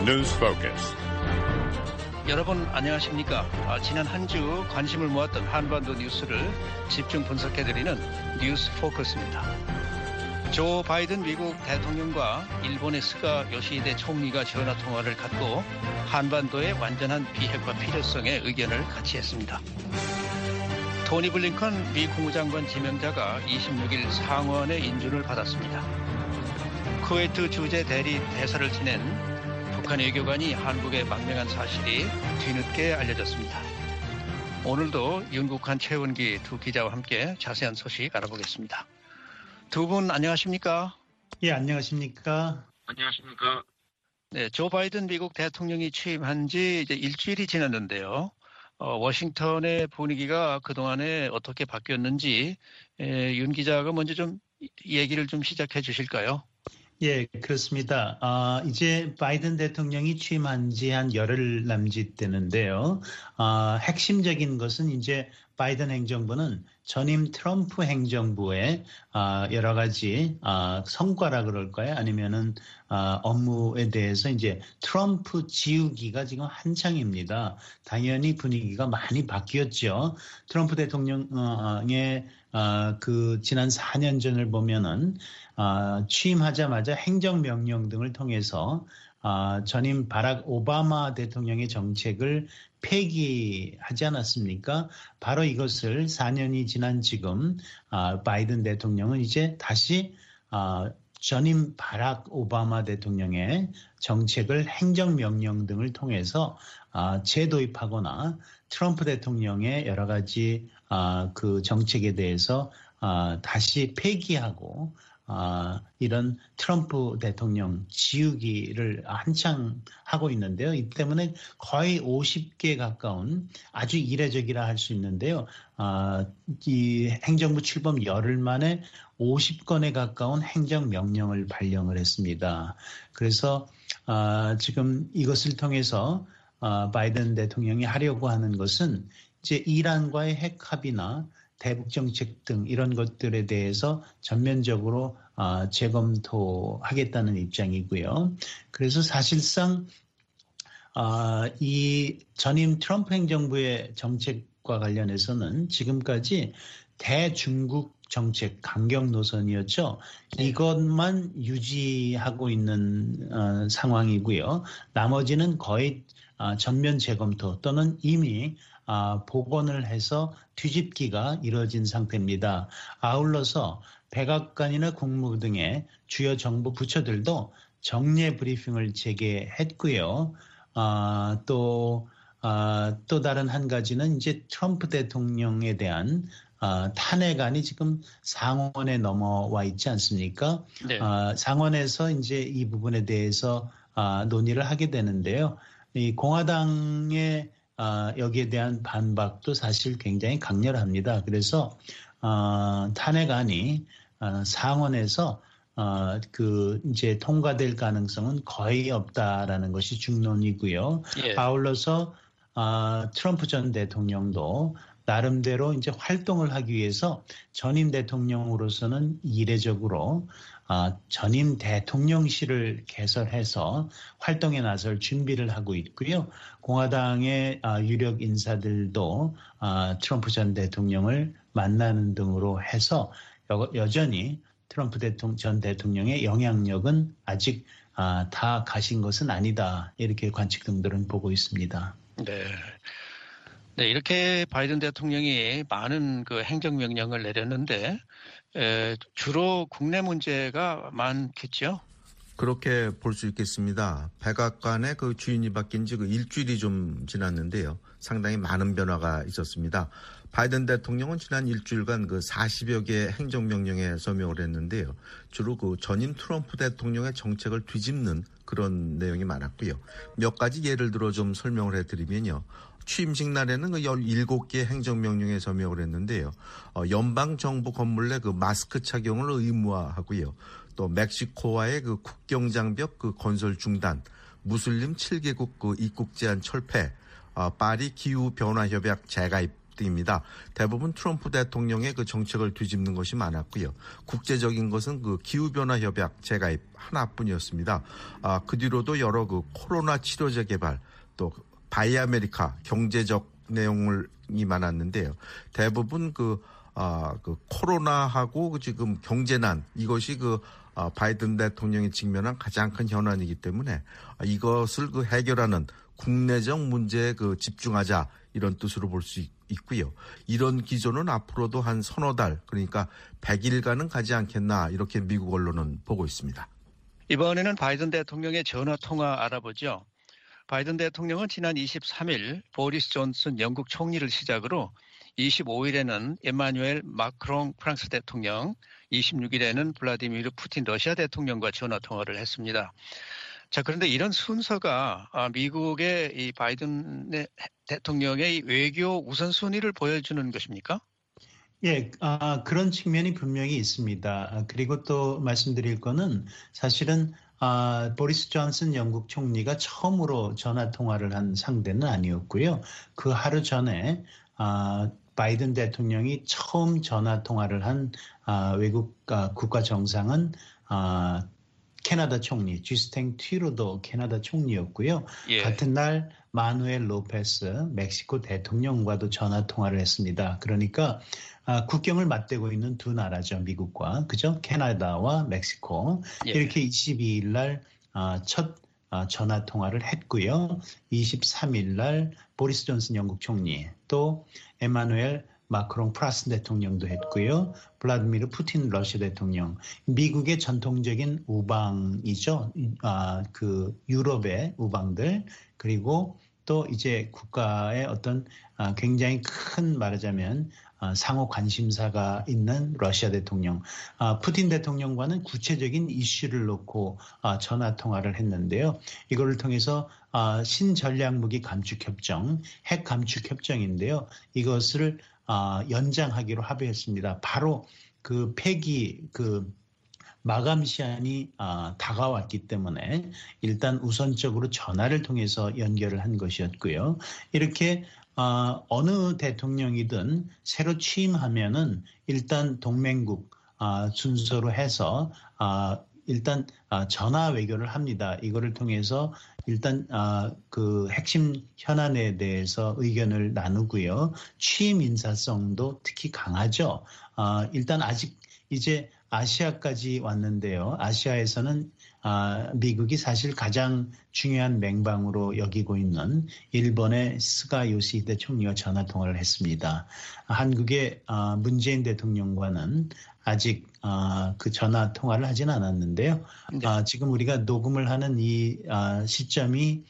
News Focus. 여러분 안녕하십니까? 지난 한 주 관심을 모았던 한반도 뉴스를 집중 분석해드리는 뉴스 포커스입니다. 조 바이든 미국 대통령과 일본의 스가 요시히데 총리가 전화 통화를 갖고 한반도의 완전한 비핵화 필요성에 의견을 같이 했습니다. 토니 블링컨 미 국무장관 지명자가 26일 상원의 인준을 받았습니다. 쿠웨이트 주재 대리 대사를 지낸 북한 외교관이 한국에 망명한 사실이 뒤늦게 알려졌습니다. 오늘도 윤국한 최원기 두 기자와 함께 자세한 소식 알아보겠습니다. 두 분 안녕하십니까? 예, 안녕하십니까? 안녕하십니까? 네, 조 바이든 미국 대통령이 취임한 지 이제 일주일이 지났는데요. 워싱턴의 분위기가 그동안에 어떻게 바뀌었는지 윤 기자가 먼저 좀 얘기를 좀 시작해 주실까요? 예, 그렇습니다. 이제 바이든 대통령이 취임한 지 한 열흘 남짓 되는데요. 핵심적인 것은 이제 바이든 행정부는 전임 트럼프 행정부의 여러 가지 성과라 그럴까요? 아니면은 업무에 대해서 이제 트럼프 지우기가 지금 한창입니다. 당연히 분위기가 많이 바뀌었죠. 트럼프 대통령의 그 지난 4년 전을 보면은 취임하자마자 행정명령 등을 통해서 전임 바락 오바마 대통령의 정책을 폐기하지 않았습니까? 바로 이것을 4년이 지난 지금 바이든 대통령은 이제 다시 전임 바락 오바마 대통령의 정책을 행정명령 등을 통해서 재도입하거나 트럼프 대통령의 여러 가지 그 정책에 대해서 다시 폐기하고 이런 트럼프 대통령 지우기를 한창 하고 있는데요. 이 때문에 거의 50개 가까운 아주 이례적이라 할 수 있는데요. 이 행정부 출범 열흘 만에 50건에 가까운 행정명령을 발령을 했습니다. 그래서 지금 이것을 통해서 바이든 대통령이 하려고 하는 것은 이제 이란과의 핵 합의나 대북 정책 등 이런 것들에 대해서 전면적으로 재검토하겠다는 입장이고요. 그래서 사실상 이 전임 트럼프 행정부의 정책과 관련해서는 지금까지 대중국 정책 강경 노선이었죠. 이것만 유지하고 있는 상황이고요. 나머지는 거의 전면 재검토 또는 이미 복원을 해서 뒤집기가 이루어진 상태입니다. 아울러서 백악관이나 국무부 등의 주요 정부 부처들도 정례 브리핑을 재개했고요. 또 다른 한 가지는 이제 트럼프 대통령에 대한 탄핵안이 지금 상원에 넘어와 있지 않습니까? 네. 상원에서 이제 이 부분에 대해서 논의를 하게 되는데요. 이 공화당의 여기에 대한 반박도 사실 굉장히 강렬합니다. 그래서 탄핵안이 상원에서 이제 통과될 가능성은 거의 없다라는 것이 중론이고요. 예. 아울러서 트럼프 전 대통령도 나름대로 이제 활동을 하기 위해서 전임 대통령으로서는 이례적으로 전임 대통령실을 개설해서 활동에 나설 준비를 하고 있고요. 공화당의 유력 인사들도 트럼프 전 대통령을 만나는 등으로 해서 여전히 트럼프 전 대통령의 영향력은 아직 다 가신 것은 아니다. 이렇게 관측 등들은 보고 있습니다. 네. 네, 이렇게 바이든 대통령이 많은 그 행정명령을 내렸는데 주로 국내 문제가 많겠죠? 그렇게 볼 수 있겠습니다. 백악관의 그 주인이 바뀐 지 그 일주일이 좀 지났는데요. 상당히 많은 변화가 있었습니다. 바이든 대통령은 지난 일주일간 그 40여 개의 행정명령에 서명을 했는데요. 주로 그 전임 트럼프 대통령의 정책을 뒤집는 그런 내용이 많았고요. 몇 가지 예를 들어 좀 설명을 해드리면요. 취임식 날에는 그 17개 행정명령에 서명을 했는데요. 연방정부 건물 내 그 마스크 착용을 의무화하고요. 또 멕시코와의 그 국경장벽 그 건설 중단, 무슬림 7개국 그 입국 제한 철폐, 파리 기후변화협약 재가입 등입니다. 대부분 트럼프 대통령의 그 정책을 뒤집는 것이 많았고요. 국제적인 것은 그 기후변화 협약 재가입 하나뿐이었습니다. 그 뒤로도 여러 그 코로나 치료제 개발, 또 바이 아메리카 경제적 내용이 많았는데요. 대부분 그 코로나하고 지금 경제난 이것이 바이든 대통령이 직면한 가장 큰 현안이기 때문에 이것을 해결하는 국내적 문제에 집중하자 이런 뜻으로 볼 수 있고요. 이런 기조는 앞으로도 한 서너 달, 그러니까 100일간은 가지 않겠나 이렇게 미국 언론은 보고 있습니다. 이번에는 바이든 대통령의 전화 통화 알아보죠. 바이든 대통령은 지난 23일 보리스 존슨 영국 총리를 시작으로 25일에는 에마뉴엘 마크롱 프랑스 대통령, 26일에는 블라디미르 푸틴 러시아 대통령과 전화 통화를 했습니다. 자, 그런데 이런 순서가 미국의 이 바이든 대통령의 외교 우선순위를 보여주는 것입니까? 예, 그런 측면이 분명히 있습니다. 그리고 또 말씀드릴 거는 사실은 보리스 존슨 영국 총리가 처음으로 전화 통화를 한 상대는 아니었고요. 그 하루 전에 바이든 대통령이 처음 전화 통화를 한 외국 국가 정상은 캐나다 총리 주스틴 트루도 캐나다 총리였고요. 예. 같은 날 마누엘 로페스 멕시코 대통령과도 전화 통화를 했습니다. 그러니까 국경을 맞대고 있는 두 나라죠. 미국과 그죠? 캐나다와 멕시코. 예. 이렇게 22일 날 첫 전화 통화를 했고요. 23일 날 보리스 존슨 영국 총리 또 에마누엘 마크롱 프랑스 대통령도 했고요. 블라디미르 푸틴 러시아 대통령. 미국의 전통적인 우방이죠. 그 유럽의 우방들. 그리고 또 이제 국가의 어떤 굉장히 큰 말하자면 상호 관심사가 있는 러시아 대통령. 푸틴 대통령과는 구체적인 이슈를 놓고 전화 통화를 했는데요. 이거를 통해서 신전략무기 감축협정, 핵 감축협정인데요. 이것을 연장하기로 합의했습니다. 바로 그 폐기 마감 시한이 다가왔기 때문에 일단 우선적으로 전화를 통해서 연결을 한 것이었고요. 이렇게 어느 대통령이든 새로 취임하면은 일단 동맹국 순서로 해서 일단 전화 외교를 합니다. 이거를 통해서 일단 그 핵심 현안에 대해서 의견을 나누고요. 취임 인사성도 특히 강하죠. 일단 아직 이제 아시아까지 왔는데요. 아시아에서는 미국이 사실 가장 중요한 맹방으로 여기고 있는 일본의 스가 요시히데 총리와 전화 통화를 했습니다. 한국의 문재인 대통령과는 아직 그 전화 통화를 하진 않았는데요. 네. 지금 우리가 녹음을 하는 이 시점이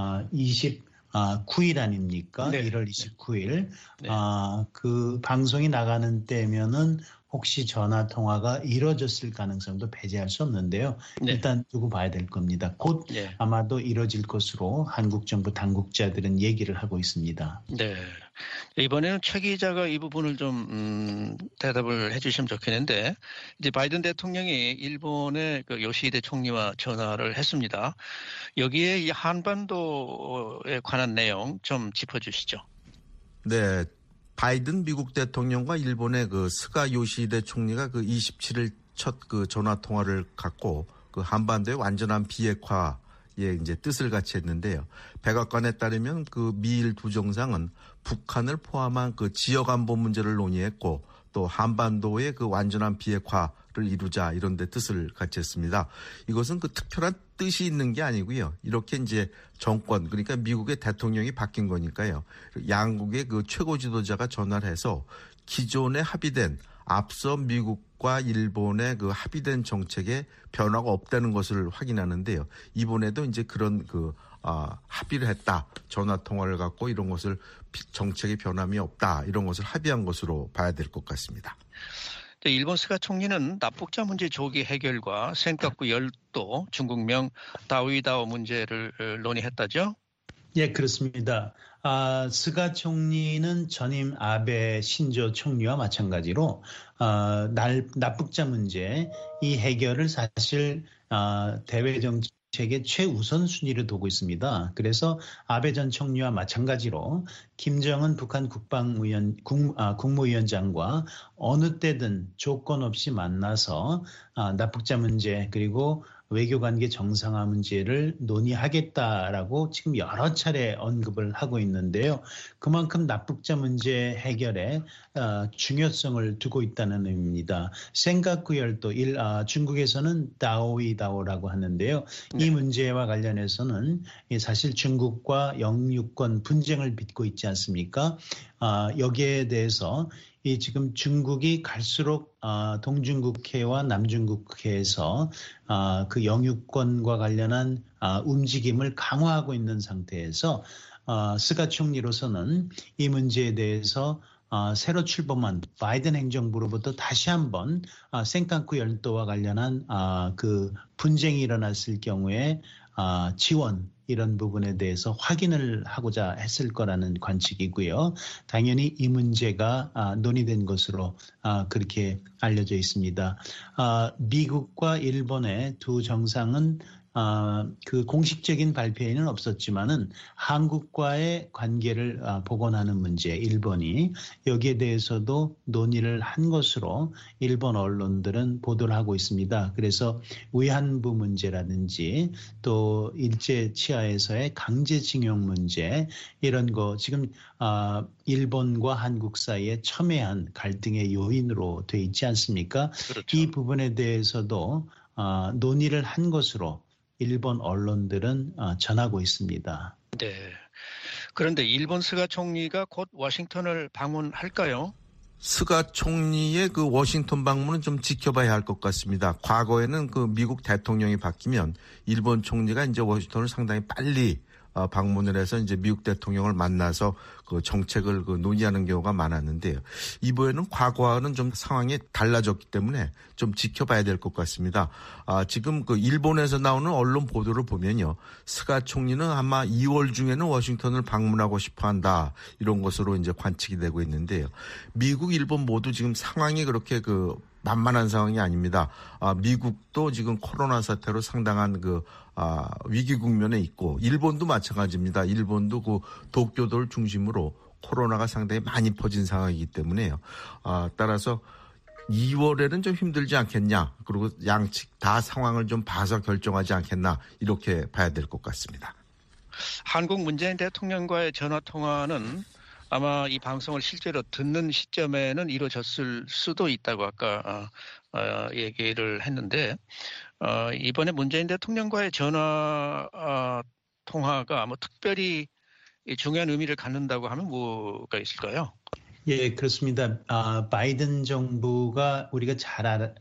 29일 아닙니까? 네. 1월 29일. 네. 그 방송이 나가는 때면은 혹시 전화 통화가 이뤄졌을 가능성도 배제할 수 없는데요. 네. 일단 두고 봐야 될 겁니다. 곧 네. 아마도 이뤄질 것으로 한국 정부 당국자들은 얘기를 하고 있습니다. 네. 이번에는 최 기자가 이 부분을 좀 대답을 해주시면 좋겠는데, 이제 바이든 대통령이 일본의 그 요시히데 총리와 전화를 했습니다. 여기에 이 한반도에 관한 내용 좀 짚어주시죠. 네. 바이든 미국 대통령과 일본의 그 스가 요시히데 총리가 그 27일 첫 그 전화 통화를 갖고 그 한반도의 완전한 비핵화에 이제 뜻을 같이 했는데요. 백악관에 따르면 그 미일 두 정상은 북한을 포함한 그 지역 안보 문제를 논의했고 또 한반도의 그 완전한 비핵화를 이루자 이런 데 뜻을 같이 했습니다. 이것은 그 특별한 뜻이 있는 게 아니고요. 이렇게 이제 정권, 그러니까 미국의 대통령이 바뀐 거니까요. 양국의 그 최고 지도자가 전화를 해서 기존에 합의된 앞서 미국과 일본의 그 합의된 정책에 변화가 없다는 것을 확인하는데요. 이번에도 이제 그런 합의를 했다. 전화 통화를 갖고 이런 것을 정책의 변함이 없다. 이런 것을 합의한 것으로 봐야 될 것 같습니다. 일본 스가 총리는 납북자 문제 조기 해결과 센카쿠 열도 중국명 다위다오 문제를 논의했다죠? 예, 그렇습니다. 스가 총리는 전임 아베 신조 총리와 마찬가지로 납북자 문제 이 해결을 사실 대외 정치 정책의 최우선 순위를 두고 있습니다. 그래서 아베 전 총리와 마찬가지로 김정은 북한 국무위원장과 어느 때든 조건 없이 만나서 납북자 문제 그리고 외교관계 정상화 문제를 논의하겠다라고 지금 여러 차례 언급을 하고 있는데요. 그만큼 납북자 문제 해결에 중요성을 두고 있다는 의미입니다. 센카쿠 열도, 중국에서는 다오이다오라고 하는데요. 이 문제와 관련해서는 사실 중국과 영유권 분쟁을 빚고 있지 않습니까? 여기에 대해서 지금 중국이 갈수록 동중국해와 남중국해에서 그 영유권과 관련한 움직임을 강화하고 있는 상태에서 스가 총리로서는 이 문제에 대해서 새로 출범한 바이든 행정부로부터 다시 한번 센카쿠 열도와 관련한 그 분쟁이 일어났을 경우에 지원 이런 부분에 대해서 확인을 하고자 했을 거라는 관측이고요. 당연히 이 문제가 논의된 것으로 그렇게 알려져 있습니다. 미국과 일본의 두 정상은 그 공식적인 발표에는 없었지만은 한국과의 관계를 복원하는 문제, 일본이 여기에 대해서도 논의를 한 것으로 일본 언론들은 보도를 하고 있습니다. 그래서 위안부 문제라든지 또 일제 치하에서의 강제징용 문제 이런 거 지금 일본과 한국 사이에 첨예한 갈등의 요인으로 돼 있지 않습니까? 그렇죠. 이 부분에 대해서도 논의를 한 것으로 일본 언론들은 전하고 있습니다. 네. 그런데 일본 스가 총리가 곧 워싱턴을 방문할까요? 스가 총리의 그 워싱턴 방문은 좀 지켜봐야 할 것 같습니다. 과거에는 그 미국 대통령이 바뀌면 일본 총리가 이제 워싱턴을 상당히 빨리 방문을 해서 이제 미국 대통령을 만나서 그 정책을 논의하는 경우가 많았는데요. 이번에는 과거와는 좀 상황이 달라졌기 때문에 좀 지켜봐야 될 것 같습니다. 지금 그 일본에서 나오는 언론 보도를 보면요. 스가 총리는 아마 2월 중에는 워싱턴을 방문하고 싶어 한다. 이런 것으로 이제 관측이 되고 있는데요. 미국, 일본 모두 지금 상황이 그렇게 만만한 상황이 아닙니다. 미국도 지금 코로나 사태로 상당한 위기 국면에 있고, 일본도 마찬가지입니다. 일본도 그 도쿄도를 중심으로 코로나가 상당히 많이 퍼진 상황이기 때문에요. 따라서 2월에는 좀 힘들지 않겠냐. 그리고 양측 다 상황을 좀 봐서 결정하지 않겠나. 이렇게 봐야 될 것 같습니다. 한국 문재인 대통령과의 전화통화는 아마 이 방송을 실제로 듣는 시점에는 이루어졌을 수도 있다고 아까 얘기를 했는데 이번에 문재인 대통령과의 전화 통화가 뭐 특별히 중요한 의미를 갖는다고 하면 뭐가 있을까요? 예, 그렇습니다. 바이든 정부가 우리가 잘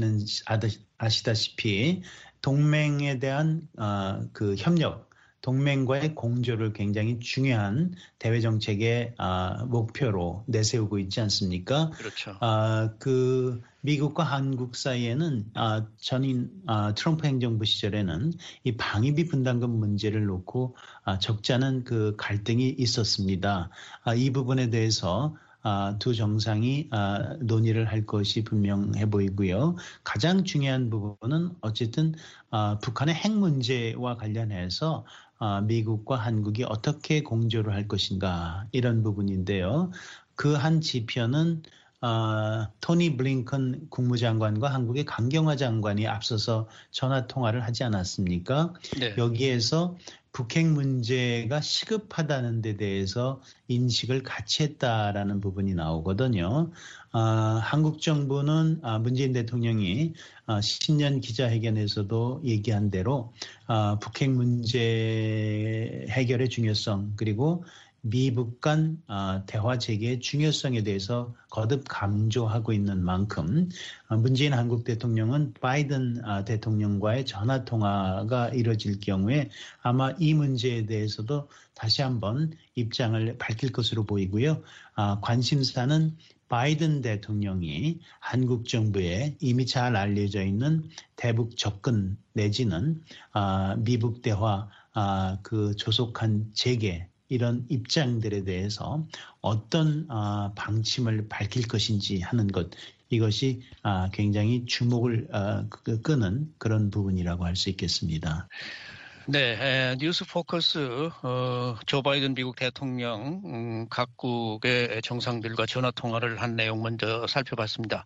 아시다시피 동맹에 대한 그 협력, 동맹과의 공조를 굉장히 중요한 대외 정책의 목표로 내세우고 있지 않습니까? 그렇죠. 그 미국과 한국 사이에는 전인 트럼프 행정부 시절에는 이 방위비 분담금 문제를 놓고 적지 않은 그 갈등이 있었습니다. 이 부분에 대해서 두 정상이 논의를 할 것이 분명해 보이고요. 가장 중요한 부분은 어쨌든 북한의 핵 문제와 관련해서 미국과 한국이 어떻게 공조를 할 것인가 이런 부분인데요. 그 한 지표는 토니 블링컨 국무장관과 한국의 강경화 장관이 앞서서 전화 통화를 하지 않았습니까? 네. 여기에서 북핵 문제가 시급하다는 데 대해서 인식을 같이 했다라는 부분이 나오거든요. 한국 정부는 문재인 대통령이 신년 기자회견에서도 얘기한 대로 북핵 문제 해결의 중요성 그리고 미북 간 대화 재개의 중요성에 대해서 거듭 강조하고 있는 만큼 문재인 한국 대통령은 바이든 대통령과의 전화 통화가 이뤄질 경우에 아마 이 문제에 대해서도 다시 한번 입장을 밝힐 것으로 보이고요. 관심사는 바이든 대통령이 한국 정부에 이미 잘 알려져 있는 대북 접근 내지는 미북 대화 그 조속한 재개 이런 입장들에 대해서 어떤 방침을 밝힐 것인지 하는 것 이것이 굉장히 주목을 끄는 그런 부분이라고 할 수 있겠습니다. 네, 뉴스 포커스 조 바이든 미국 대통령 각국의 정상들과 전화 통화를 한 내용 먼저 살펴봤습니다.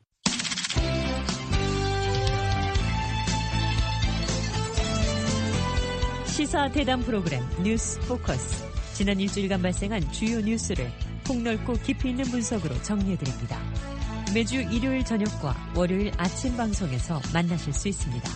시사 대담 프로그램 뉴스 포커스. 지난 일주일간 발생한 주요 뉴스를 폭넓고 깊이 있는 분석으로 정리해드립니다. 매주 일요일 저녁과 월요일 아침 방송에서 만나실 수 있습니다.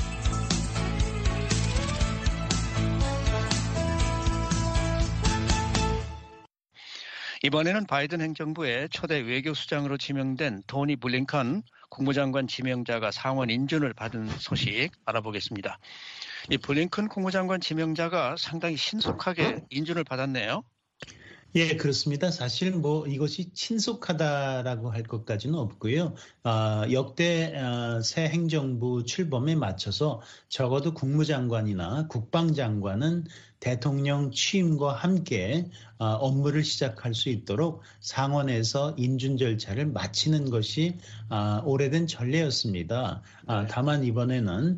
이번에는 바이든 행정부의 초대 외교수장으로 지명된 토니 블링컨 국무장관 지명자가 상원 인준을 받은 소식 알아보겠습니다. 이 블링컨 국무장관 지명자가 상당히 신속하게 인준을 받았네요. 예, 그렇습니다. 사실 이것이 신속하다라고 할 것까지는 없고요. 역대 새 행정부 출범에 맞춰서 적어도 국무장관이나 국방장관은 대통령 취임과 함께 업무를 시작할 수 있도록 상원에서 인준 절차를 마치는 것이 오래된 전례였습니다. 다만 이번에는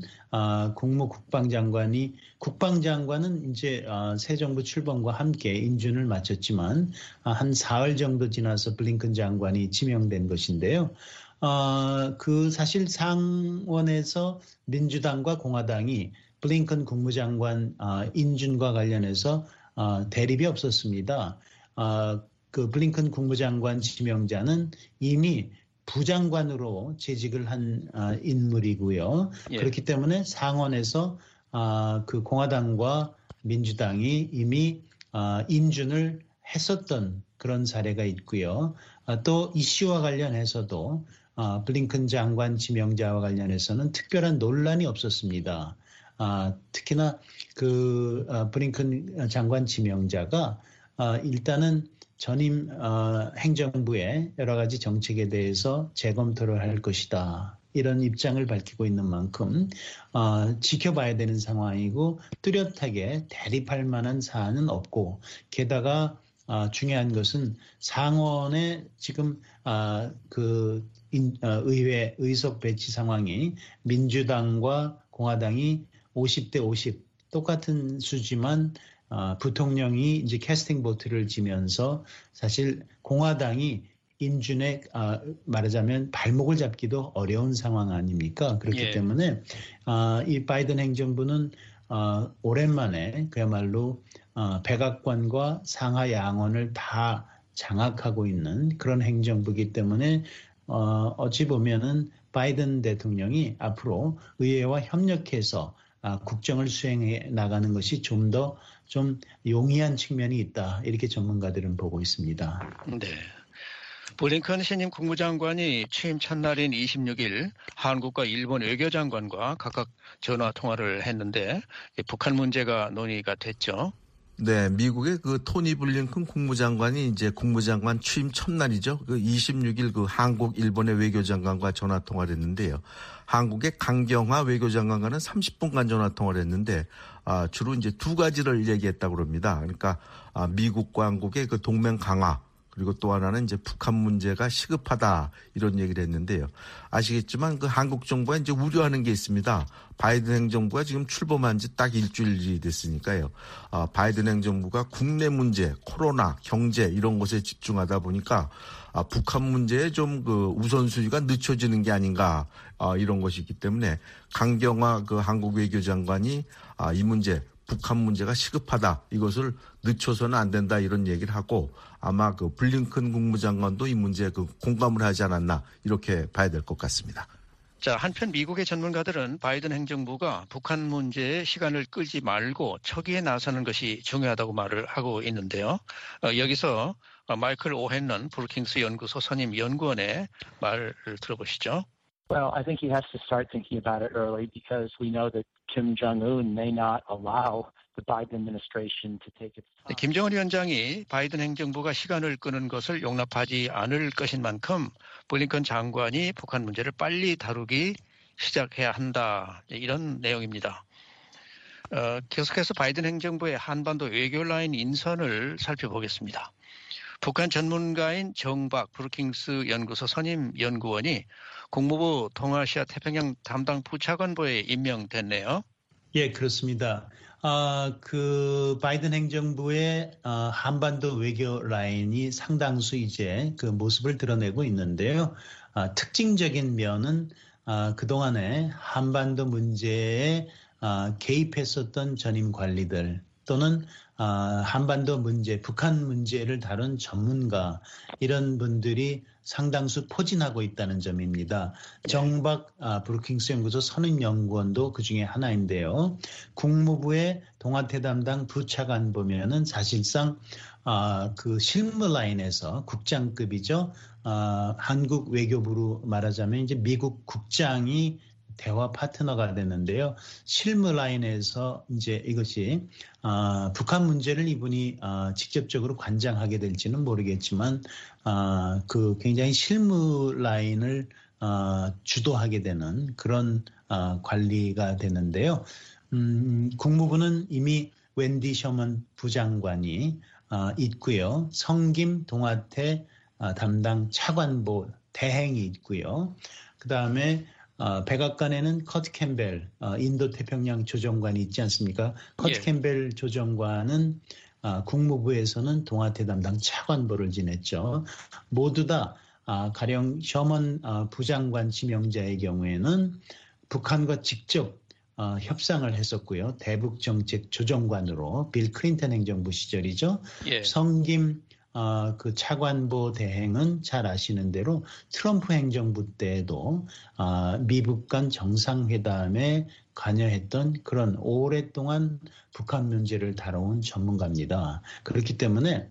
국방장관은 이제 새 정부 출범과 함께 인준을 마쳤지만 한 사흘 정도 지나서 블링컨 장관이 지명된 것인데요. 그 사실 상원에서 민주당과 공화당이 블링컨 국무장관 인준과 관련해서 대립이 없었습니다. 그 블링컨 국무장관 지명자는 이미 부장관으로 재직을 한 인물이고요. 예. 그렇기 때문에 상원에서 그 공화당과 민주당이 이미 인준을 했었던 그런 사례가 있고요. 또 이슈와 관련해서도 블링컨 장관 지명자와 관련해서는 특별한 논란이 없었습니다. 특히나 그 블링컨 장관 지명자가 일단은 전임 행정부의 여러 가지 정책에 대해서 재검토를 할 것이다. 이런 입장을 밝히고 있는 만큼 지켜봐야 되는 상황이고 뚜렷하게 대립할 만한 사안은 없고 게다가 중요한 것은 상원에 지금 의회 의석 배치 상황이 민주당과 공화당이 50대 50 똑같은 수지만 부통령이 이제 캐스팅 보트를 지면서 사실 공화당이 인준에 말하자면 발목을 잡기도 어려운 상황 아닙니까? 그렇기 때문에 이 바이든 행정부는 오랜만에 그야말로 백악관과 상하 양원을 다 장악하고 있는 그런 행정부이기 때문에 어찌 보면은 바이든 대통령이 앞으로 의회와 협력해서 국정을 수행해 나가는 것이 좀 용이한 측면이 있다. 이렇게 전문가들은 보고 있습니다. 네. 블링컨 신임 국무장관이 취임 첫날인 26일 한국과 일본 외교장관과 각각 전화 통화를 했는데 북한 문제가 논의가 됐죠. 네, 미국의 그 토니 블링컨 국무장관이 이제 국무장관 취임 첫날이죠. 그 26일 그 한국, 일본의 외교장관과 전화 통화를 했는데요. 한국의 강경화 외교장관과는 30분간 전화 통화를 했는데 주로 이제 두 가지를 얘기했다고 합니다. 그러니까 미국과 한국의 그 동맹 강화 그리고 또 하나는 이제 북한 문제가 시급하다 이런 얘기를 했는데요. 아시겠지만 그 한국 정부가 이제 우려하는 게 있습니다. 바이든 행정부가 지금 출범한 지 딱 일주일이 됐으니까요. 바이든 행정부가 국내 문제, 코로나, 경제 이런 것에 집중하다 보니까 북한 문제에 좀 그 우선순위가 늦춰지는 게 아닌가 이런 것이 있기 때문에 강경화 그 한국 외교장관이 이 문제 북한 문제가 시급하다. 이것을 늦춰서는 안 된다. 이런 얘기를 하고 아마 그 블링컨 국무장관도 이 문제에 그 공감을 하지 않았나 이렇게 봐야 될 것 같습니다. 자, 한편 미국의 전문가들은 바이든 행정부가 북한 문제에 시간을 끌지 말고 처기에 나서는 것이 중요하다고 말을 하고 있는데요. 여기서 마이클 오헨런 브루킹스 연구소 선임 연구원의 말을 들어보시죠. Well, I think he has to start thinking about it early because we know that Kim Jong-un may not allow the Biden administration to take its time. 김정은 위원장이 바이든 행정부가 시간을 끄는 것을 용납하지 않을 것인 만큼 블링컨 장관이 북한 문제를 빨리 다루기 시작해야 한다. 이런 내용입니다. 계속해서 바이든 행정부의 한반도 외교 라인 인선을 살펴보겠습니다. 북한 전문가인 정박 브루킹스 연구소 선임 연구원이 국무부 동아시아 태평양 담당 부차관보에 임명됐네요. 예, 그렇습니다. 그 바이든 행정부의 한반도 외교 라인이 상당수 이제 그 모습을 드러내고 있는데요. 특징적인 면은 그동안에 한반도 문제에 개입했었던 전임 관리들 또는 한반도 문제, 북한 문제를 다룬 전문가 이런 분들이 상당수 포진하고 있다는 점입니다. 정박 브루킹스 연구소 선임연구원도 그중에 하나인데요. 국무부의 동아태 담당 부차관 보면은 사실상 그 실무 라인에서 국장급이죠. 한국 외교부로 말하자면 이제 미국 국장이 대화 파트너가 됐는데요. 실무 라인에서 이제 이것이 북한 문제를 이분이 직접적으로 관장하게 될지는 모르겠지만 그 굉장히 실무 라인을 주도하게 되는 그런 관리가 되는데요. 국무부는 이미 웬디 셔먼 부장관이 있고요. 성김 동아태 담당 차관보 대행이 있고요. 그다음에 백악관에는 커트 캠벨 인도태평양 조정관이 있지 않습니까? 커트 캠벨 조정관은 국무부에서는 동아태 담당 차관보를 지냈죠. 모두 다 가령 셔먼 부장관 지명자의 경우에는 북한과 직접 협상을 했었고요. 대북정책 조정관으로 빌 클린턴 행정부 시절이죠. 성김 그 차관보 대행은 잘 아시는 대로 트럼프 행정부 때에도 미북 간 정상회담에 관여했던 그런 오랫동안 북한 문제를 다뤄온 전문가입니다. 그렇기 때문에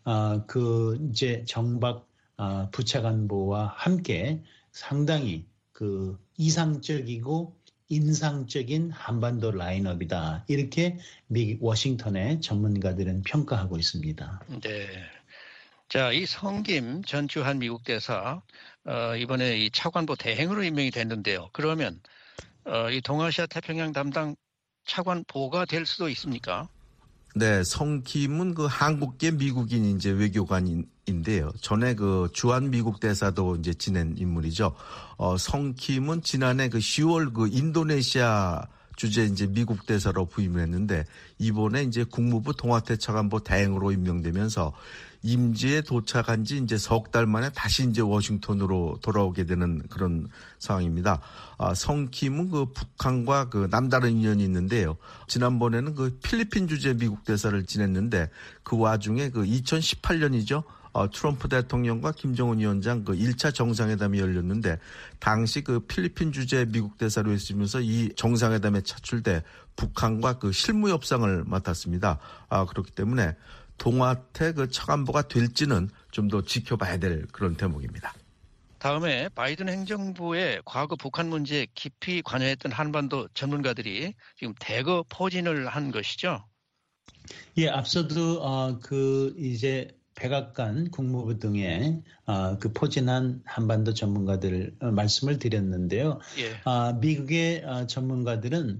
그 이제 정박 부차관보와 함께 상당히 그 이상적이고 인상적인 한반도 라인업이다. 이렇게 워싱턴의 전문가들은 평가하고 있습니다. 네. 자, 이 성김 전 주한 미국 대사 이번에 이 차관보 대행으로 임명이 됐는데요. 그러면 이 동아시아 태평양 담당 차관보가 될 수도 있습니까? 네, 성김은 그 한국계 미국인 이제 외교관인데요. 전에 그 주한 미국 대사도 이제 지낸 인물이죠. 성김은 지난해 그 10월 그 인도네시아 주재 이제 미국 대사로 부임을 했는데 이번에 이제 국무부 동아태 차관보 대행으로 임명되면서 임지에 도착한 지 이제 석 달 만에 다시 이제 워싱턴으로 돌아오게 되는 그런 상황입니다. 성킴은 그 북한과 그 남다른 인연이 있는데요. 지난번에는 그 필리핀 주재 미국 대사를 지냈는데 그 와중에 그 2018년이죠. 트럼프 대통령과 김정은 위원장 그 1차 정상회담이 열렸는데 당시 그 필리핀 주재 미국 대사로 있으면서 이 정상회담에 차출돼 북한과 그 실무 협상을 맡았습니다. 그렇기 때문에 동아태 그 차관보가 될지는 좀 더 지켜봐야 될 그런 대목입니다. 다음에 바이든 행정부의 과거 북한 문제에 깊이 관여했던 한반도 전문가들이 지금 대거 포진을 한 것이죠. 예, 앞서도 그 이제 백악관, 국무부 등의 그 포진한 한반도 전문가들 말씀을 드렸는데요. 미국의 전문가들은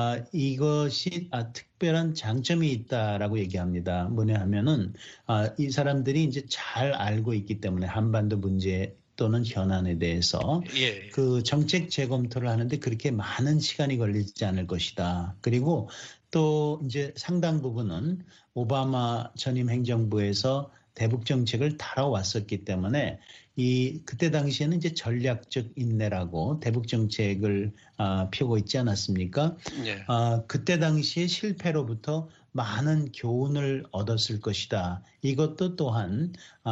이것이 특별한 장점이 있다라고 얘기합니다. 뭐냐 하면은 이 사람들이 이제 잘 알고 있기 때문에 한반도 문제 또는 현안에 대해서 그 정책 재검토를 하는데 그렇게 많은 시간이 걸리지 않을 것이다. 그리고 또 이제 상당 부분은 오바마 전임 행정부에서 대북 정책을 다뤄왔었기 때문에 그때 당시에는 이제 전략적 인내라고 대북 정책을 펴고 있지 않았습니까? 그때 당시의 실패로부터 많은 교훈을 얻었을 것이다. 이것도 또한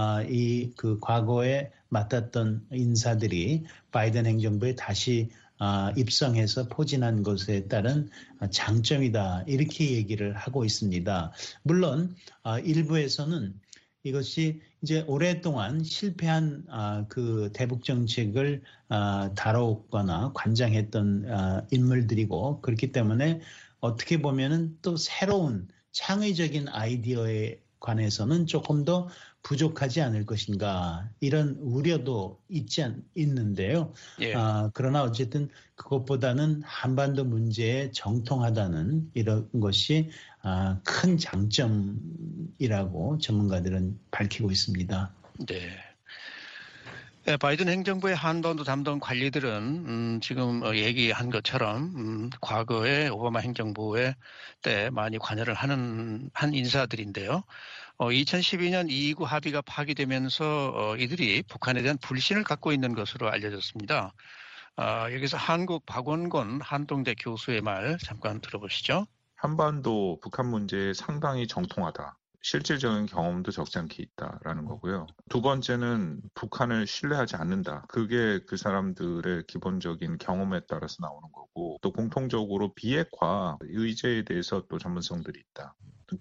그 과거에 맡았던 인사들이 바이든 행정부에 다시 입성해서 포진한 것에 따른 장점이다. 이렇게 얘기를 하고 있습니다. 물론 일부에서는 이것이 이제 오랫동안 실패한 그 대북 정책을 다뤄왔거나 관장했던 인물들이고 그렇기 때문에 어떻게 보면은 또 새로운 창의적인 아이디어에 관해서는 조금 더 부족하지 않을 것인가 이런 우려도 있는데요. 예. 그러나 어쨌든 그것보다는 한반도 문제에 정통하다는 이런 것이 큰 장점이라고 전문가들은 밝히고 있습니다. 네. 바이든 행정부의 한반도 담당 관리들은 지금 얘기한 것처럼 과거에 오바마 행정부의 때 많이 관여를 한 인사들인데요. 2012년 2.29 합의가 파기되면서 이들이 북한에 대한 불신을 갖고 있는 것으로 알려졌습니다. 여기서 한국 박원권 한동대 교수의 말 잠깐 들어보시죠. 한반도 북한 문제에 상당히 정통하다. 실질적인 경험도 적지 않게 있다라는 거고요. 두 번째는 북한을 신뢰하지 않는다. 그게 그 사람들의 기본적인 경험에 따라서 나오는 거고, 또 공통적으로 비핵화 의제에 대해서 또 전문성들이 있다.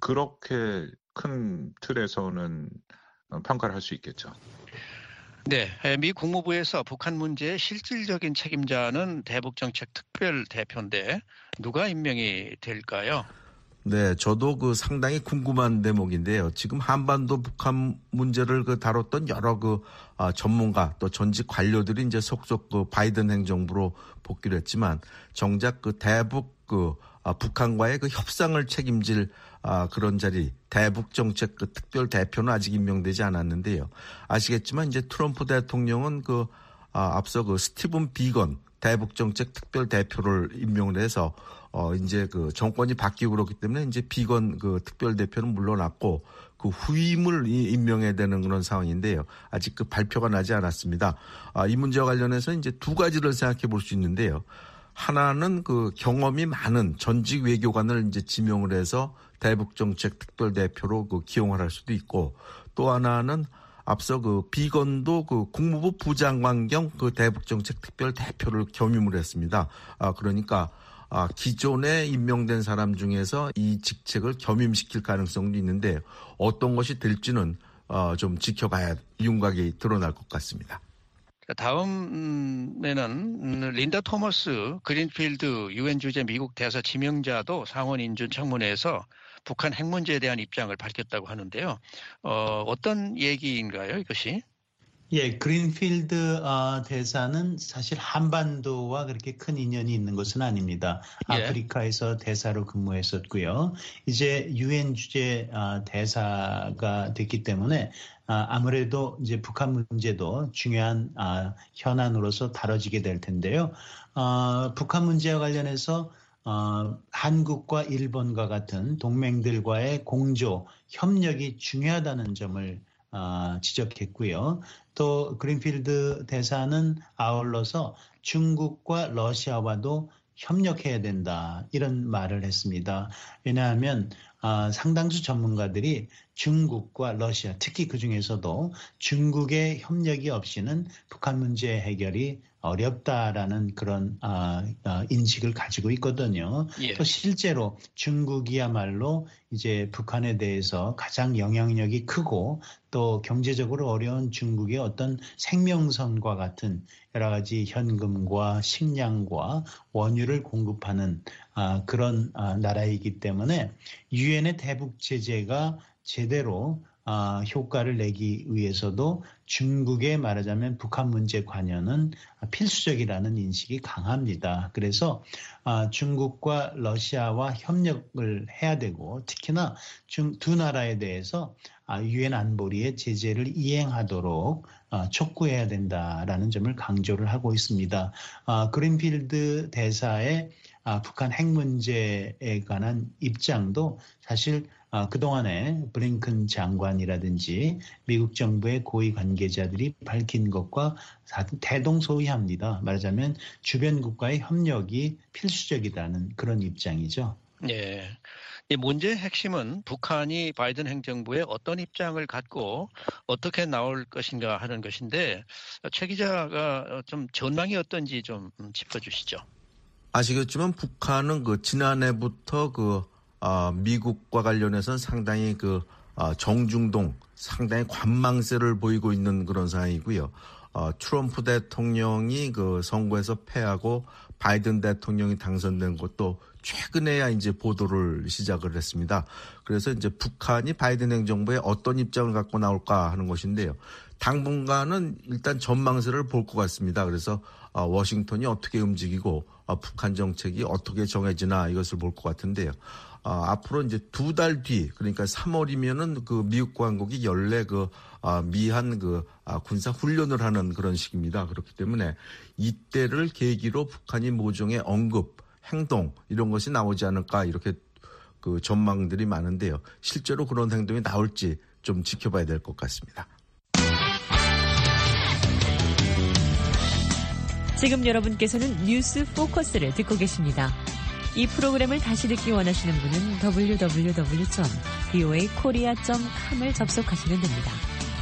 그렇게 큰 틀에서는 평가를 할 수 있겠죠. 네, 미 국무부에서 북한 문제의 실질적인 책임자는 대북정책 특별대표인데 누가 임명이 될까요? 네, 저도 상당히 궁금한 대목인데요. 지금 한반도 북한 문제를 다뤘던 여러 전문가 또 전직 관료들이 이제 속속 바이든 행정부로 복귀를 했지만 정작 대북 북한과의 협상을 책임질 그런 자리 대북 정책 특별 대표는 아직 임명되지 않았는데요. 아시겠지만 이제 트럼프 대통령은 앞서 스티븐 비건 대북 정책 특별 대표를 임명을 해서 이제 정권이 바뀌고 그렇기 때문에 이제 비건 특별 대표는 물러났고 후임을 임명해야 되는 그런 상황인데요. 아직 발표가 나지 않았습니다. 이 문제와 관련해서 이제 두 가지를 생각해 볼 수 있는데요. 하나는 경험이 많은 전직 외교관을 이제 지명을 해서 대북 정책 특별 대표로 기용을 할 수도 있고, 또 하나는 앞서 비건도 국무부 부장관 겸 대북 정책 특별 대표를 겸임을 했습니다. 그러니까 기존에 임명된 사람 중에서 이 직책을 겸임시킬 가능성도 있는데 어떤 것이 될지는 좀 지켜봐야 윤곽이 드러날 것 같습니다. 다음에는 린다 토머스 그린필드 유엔 주재 미국 대사 지명자도 상원 인준 청문회에서 북한 핵 문제에 대한 입장을 밝혔다고 하는데요. 어떤 얘기인가요, 이것이? 예, 그린필드 대사는 사실 한반도와 그렇게 큰 인연이 있는 것은 아닙니다. 예. 아프리카에서 대사로 근무했었고요. 이제 유엔 주재 대사가 됐기 때문에 아무래도 이제 북한 문제도 중요한 현안으로서 다뤄지게 될 텐데요. 북한 문제와 관련해서 한국과 일본과 같은 동맹들과의 공조, 협력이 중요하다는 점을 지적했고요. 또 그린필드 대사는 아울러서 중국과 러시아와도 협력해야 된다 이런 말을 했습니다. 왜냐하면 상당수 전문가들이 중국과 러시아, 특히 그중에서도 중국의 협력이 없이는 북한 문제 해결이 어렵다라는 그런 인식을 가지고 있거든요. 예. 또 실제로 중국이야말로 이제 북한에 대해서 가장 영향력이 크고 또 경제적으로 어려운 중국의 어떤 생명선과 같은 여러 가지 현금과 식량과 원유를 공급하는 그런 나라이기 때문에 유엔의 대북 제재가 제대로 효과를 내기 위해서도 중국의 말하자면 북한 문제 관여는 필수적이라는 인식이 강합니다. 그래서 중국과 러시아와 협력을 해야 되고 특히나 두 나라에 대해서 유엔 안보리의 제재를 이행하도록 촉구해야 된다라는 점을 강조를 하고 있습니다. 그린필드 대사의 북한 핵 문제에 관한 입장도 사실 그동안에 블링컨 장관이라든지 미국 정부의 고위 관계자들이 밝힌 것과 대동소이합니다. 말하자면 주변 국가의 협력이 필수적이라는 그런 입장이죠. 네. 이 문제의 핵심은 북한이 바이든 행정부에 어떤 입장을 갖고 어떻게 나올 것인가 하는 것인데 최 기자가 좀 전망이 어떤지 좀 짚어주시죠. 아시겠지만 북한은 지난해부터 미국과 관련해서는 상당히 정중동, 상당히 관망세를 보이고 있는 그런 상황이고요. 트럼프 대통령이 그 선거에서 패하고 바이든 대통령이 당선된 것도 최근에야 이제 보도를 시작을 했습니다. 그래서 이제 북한이 바이든 행정부에 어떤 입장을 갖고 나올까 하는 것인데요. 당분간은 일단 전망세를 볼 것 같습니다. 그래서 워싱턴이 어떻게 움직이고 북한 정책이 어떻게 정해지나 이것을 볼 것 같은데요. 앞으로 이제 2달 뒤, 그러니까 3월이면은 그 미국과 한국이 연례 미한 군사 훈련을 하는 그런 시기입니다. 그렇기 때문에 이때를 계기로 북한이 모종의 언급, 행동 이런 것이 나오지 않을까 이렇게 그 전망들이 많은데요. 실제로 그런 행동이 나올지 좀 지켜봐야 될 것 같습니다. 지금 여러분께서는 뉴스 포커스를 듣고 계십니다. 이 프로그램을 다시 듣기 원하시는 분은 www.voakorea.com을 접속하시면 됩니다.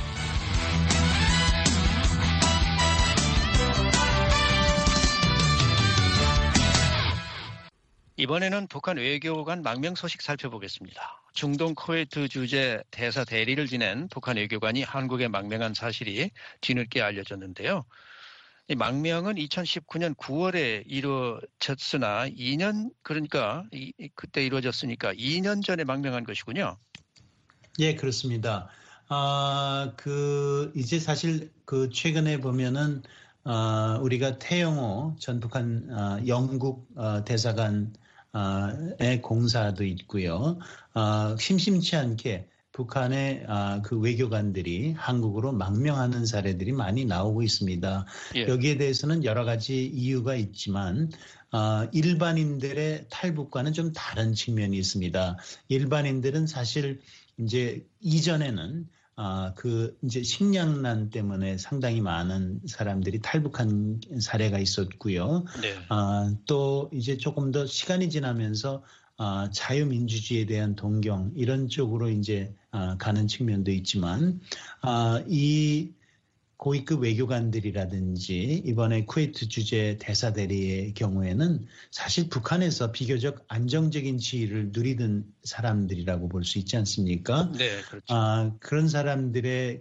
이번에는 북한 외교관 망명 소식 살펴보겠습니다. 중동 쿠웨이트 주재 대사 대리를 지낸 북한 외교관이 한국에 망명한 사실이 뒤늦게 알려졌는데요. 이 망명은 2019년 9월에 이루어졌으나 2년 그러니까 그때 이루어졌으니까 2년 전에 망명한 것이군요. 예, 그렇습니다. 이제 사실 최근에 보면은 우리가 태영호 전 북한 영국 대사관의 공사도 있고요. 심심치 않게 북한의 그 외교관들이 한국으로 망명하는 사례들이 많이 나오고 있습니다. 예. 여기에 대해서는 여러 가지 이유가 있지만 일반인들의 탈북과는 좀 다른 측면이 있습니다. 일반인들은 사실 이제 이전에는 이제 식량난 때문에 상당히 많은 사람들이 탈북한 사례가 있었고요. 네. 또 이제 조금 더 시간이 지나면서 자유민주주의에 대한 동경 이런 쪽으로 이제 가는 측면도 있지만 이 고위급 외교관들이라든지 이번에 쿠웨이트 주재 대사 대리의 경우에는 사실 북한에서 비교적 안정적인 지위를 누리던 사람들이라고 볼 수 있지 않습니까? 네, 그렇죠. 그런 사람들의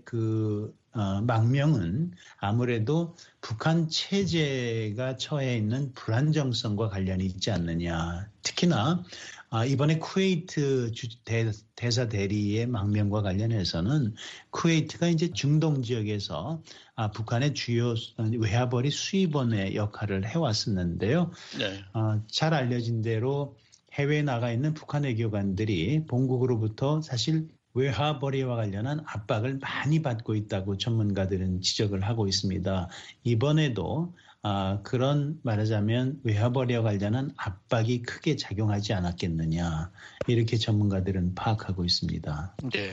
망명은 아무래도 북한 체제가 처해 있는 불안정성과 관련이 있지 않느냐. 특히나 이번에 쿠웨이트 대사 대리의 망명과 관련해서는 쿠웨이트가 이제 중동 지역에서 북한의 주요 외화벌이 수입원의 역할을 해왔었는데요. 네. 잘 알려진 대로 해외에 나가 있는 북한 외교관들이 본국으로부터 사실 외화벌이와 관련한 압박을 많이 받고 있다고 전문가들은 지적을 하고 있습니다. 이번에도 그런 말하자면 외화벌이와 관련한 압박이 크게 작용하지 않았겠느냐 이렇게 전문가들은 파악하고 있습니다. 네.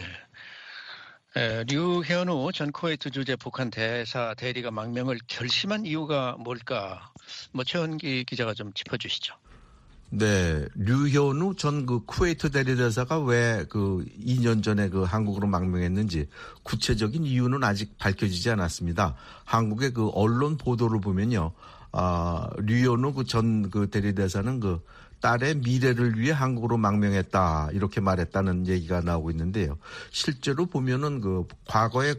류현우 전 쿠웨이트 주재 북한 대사 대리가 망명을 결심한 이유가 뭘까? 최원기 기자가 좀 짚어주시죠. 네, 류현우 전 쿠웨이트 대리대사가 왜 2년 전에 한국으로 망명했는지 구체적인 이유는 아직 밝혀지지 않았습니다. 한국의 언론 보도를 보면요, 류현우 전 대리대사는 딸의 미래를 위해 한국으로 망명했다 이렇게 말했다는 얘기가 나오고 있는데요. 실제로 보면은 과거에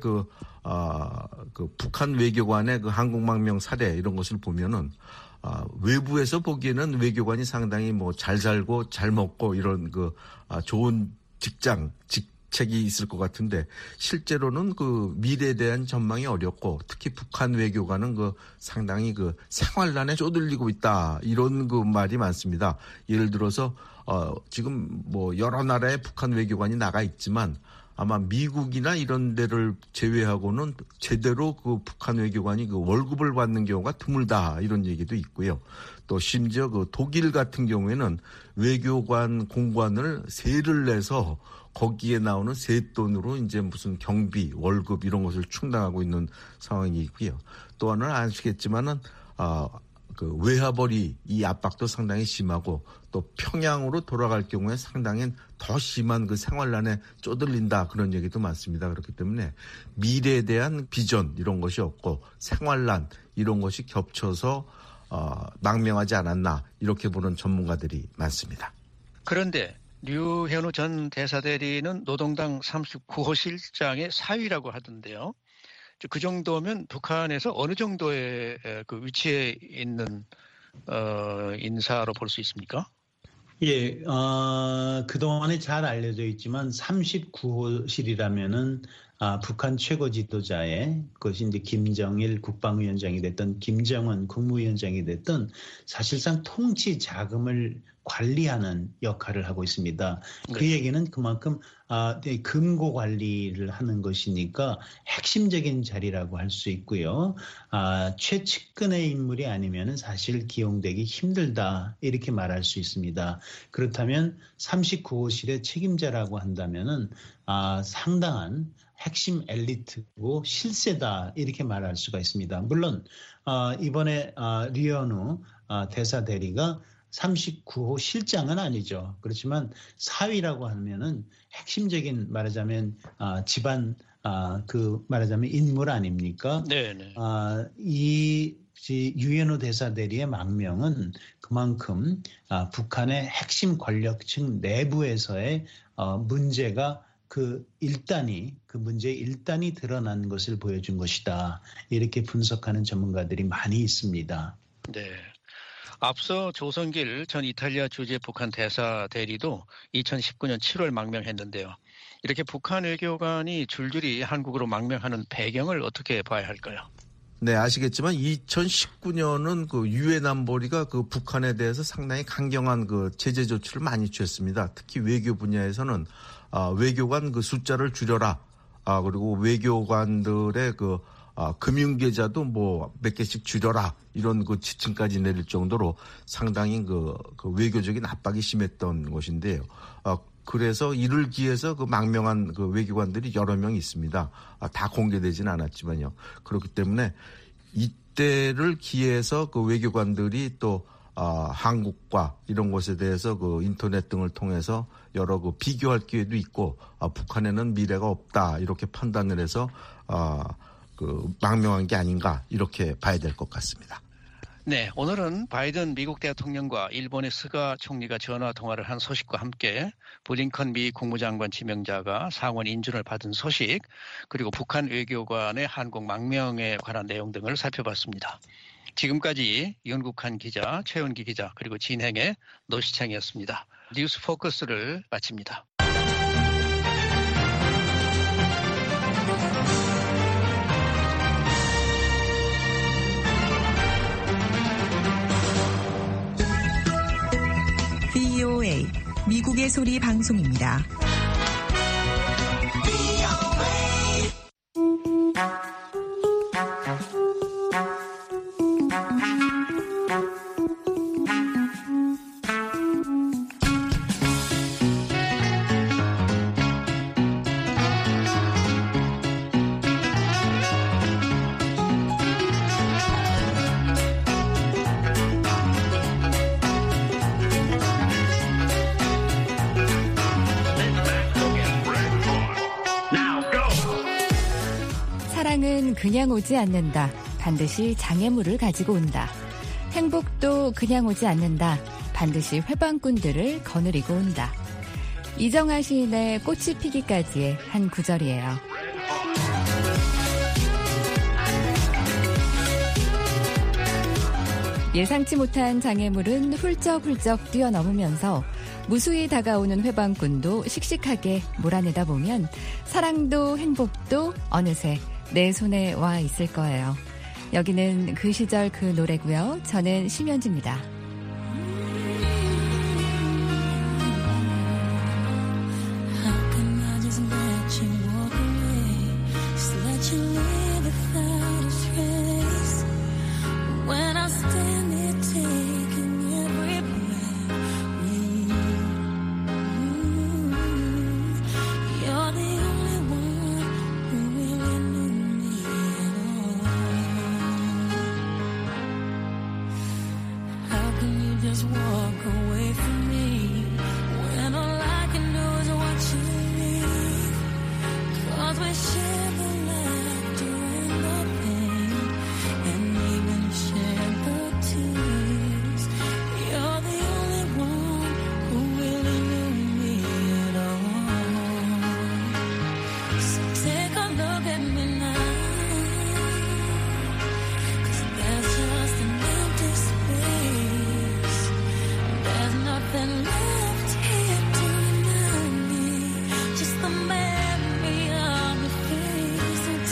북한 외교관의 한국 망명 사례 이런 것을 보면은. 외부에서 보기에는 외교관이 상당히 잘 살고 잘 먹고 이런 좋은 직책이 있을 것 같은데 실제로는 미래에 대한 전망이 어렵고 특히 북한 외교관은 상당히 생활난에 쪼들리고 있다 이런 말이 많습니다. 예를 들어서 지금 여러 나라의 북한 외교관이 나가 있지만 아마 미국이나 이런 데를 제외하고는 제대로 북한 외교관이 월급을 받는 경우가 드물다 이런 얘기도 있고요. 또 심지어 독일 같은 경우에는 외교관 공관을 세를 내서 거기에 나오는 세돈으로 이제 무슨 경비, 월급 이런 것을 충당하고 있는 상황이고요. 또 하나는 아시겠지만은 외화벌이 이 압박도 상당히 심하고 또 평양으로 돌아갈 경우에 상당히 더 심한 생활난에 쪼들린다 그런 얘기도 많습니다. 그렇기 때문에 미래에 대한 비전 이런 것이 없고 생활난 이런 것이 겹쳐서 망명하지 않았나 이렇게 보는 전문가들이 많습니다. 그런데 류현우 전 대사대리는 노동당 39호 실장의 사위라고 하던데요. 그 정도면 북한에서 어느 정도의 그 위치에 있는 인사로 볼 수 있습니까? 예, 그동안에 잘 알려져 있지만 39호실이라면은 북한 최고 지도자의 그것이 이제 김정일 국방위원장이 됐던 김정은 국무위원장이 됐던 사실상 통치 자금을 관리하는 역할을 하고 있습니다. 그 네. 얘기는 그만큼 금고 관리를 하는 것이니까 핵심적인 자리라고 할 수 있고요. 최측근의 인물이 아니면 사실 기용되기 힘들다 이렇게 말할 수 있습니다. 그렇다면 39호실의 책임자라고 한다면은 상당한 핵심 엘리트고 실세다 이렇게 말할 수가 있습니다. 물론 이번에 리현우 대사 대리가 39호 실장은 아니죠. 그렇지만 사위라고 하면은 핵심적인 말하자면 집안 말하자면 인물 아닙니까? 네네. 이 유엔호 대사 대리의 망명은 그만큼 북한의 핵심 권력층 내부에서의 문제가 그 문제의 일단이 드러난 것을 보여준 것이다. 이렇게 분석하는 전문가들이 많이 있습니다. 네. 앞서 조성길 전 이탈리아 주재 북한 대사 대리도 2019년 7월 망명했는데요. 이렇게 북한 외교관이 줄줄이 한국으로 망명하는 배경을 어떻게 봐야 할까요? 네, 아시겠지만 2019년은 그 유엔 안보리가 그 북한에 대해서 상당히 강경한 그 제재 조치를 많이 취했습니다. 특히 외교 분야에서는 외교관 그 숫자를 줄여라. 그리고 외교관들의 그 금융계좌도 뭐 몇 개씩 줄여라. 이런 그 지침까지 내릴 정도로 상당히 그 외교적인 압박이 심했던 것인데요. 그래서 이를 기해서 그 망명한 그 외교관들이 여러 명 있습니다. 다 공개되지는 않았지만요. 그렇기 때문에 이때를 기해서 그 외교관들이 또 한국과 이런 것에 대해서 그 인터넷 등을 통해서 여러 그 비교할 기회도 있고 북한에는 미래가 없다 이렇게 판단을 해서 그 망명한 게 아닌가 이렇게 봐야 될 것 같습니다. 네, 오늘은 바이든 미국 대통령과 일본의 스가 총리가 전화 통화를 한 소식과 함께 블링컨 미 국무장관 지명자가 상원 인준을 받은 소식, 그리고 북한 외교관의 한국 망명에 관한 내용 등을 살펴봤습니다. 지금까지 윤국한 기자, 최은기 기자, 그리고 진행의 노시창이었습니다. 뉴스 포커스를 마칩니다. VOA 미국의 소리 방송입니다. 사랑은 그냥 오지 않는다. 반드시 장애물을 가지고 온다. 행복도 그냥 오지 않는다. 반드시 회방꾼들을 거느리고 온다. 이정아 시인의 꽃이 피기까지의 한 구절이에요. 예상치 못한 장애물은 훌쩍훌쩍 뛰어넘으면서 무수히 다가오는 회방꾼도 씩씩하게 몰아내다 보면 사랑도 행복도 어느새 내 손에 와 있을 거예요. 여기는 그 시절 그 노래고요. 저는 심연지입니다.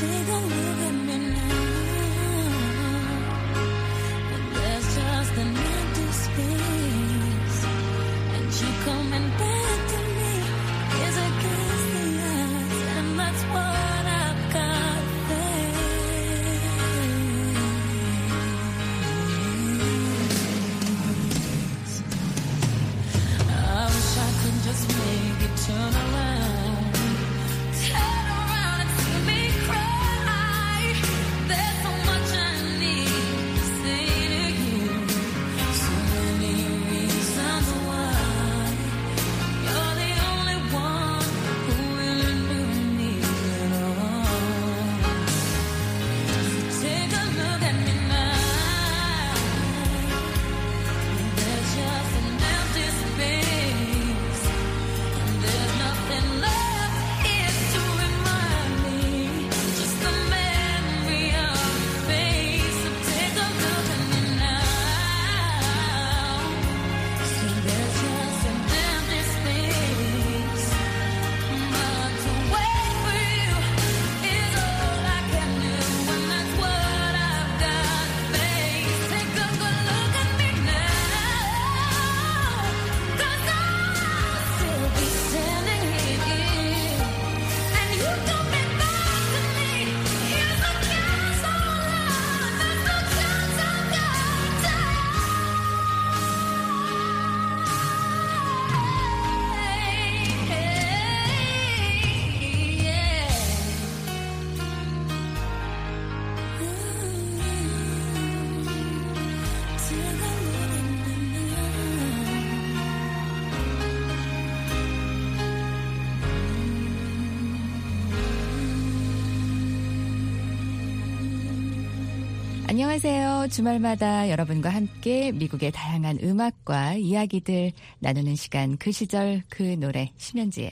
안녕하세요. 주말마다 여러분과 함께 미국의 다양한 음악과 이야기들 나누는 시간, 그 시절 그 노래 심연지예요.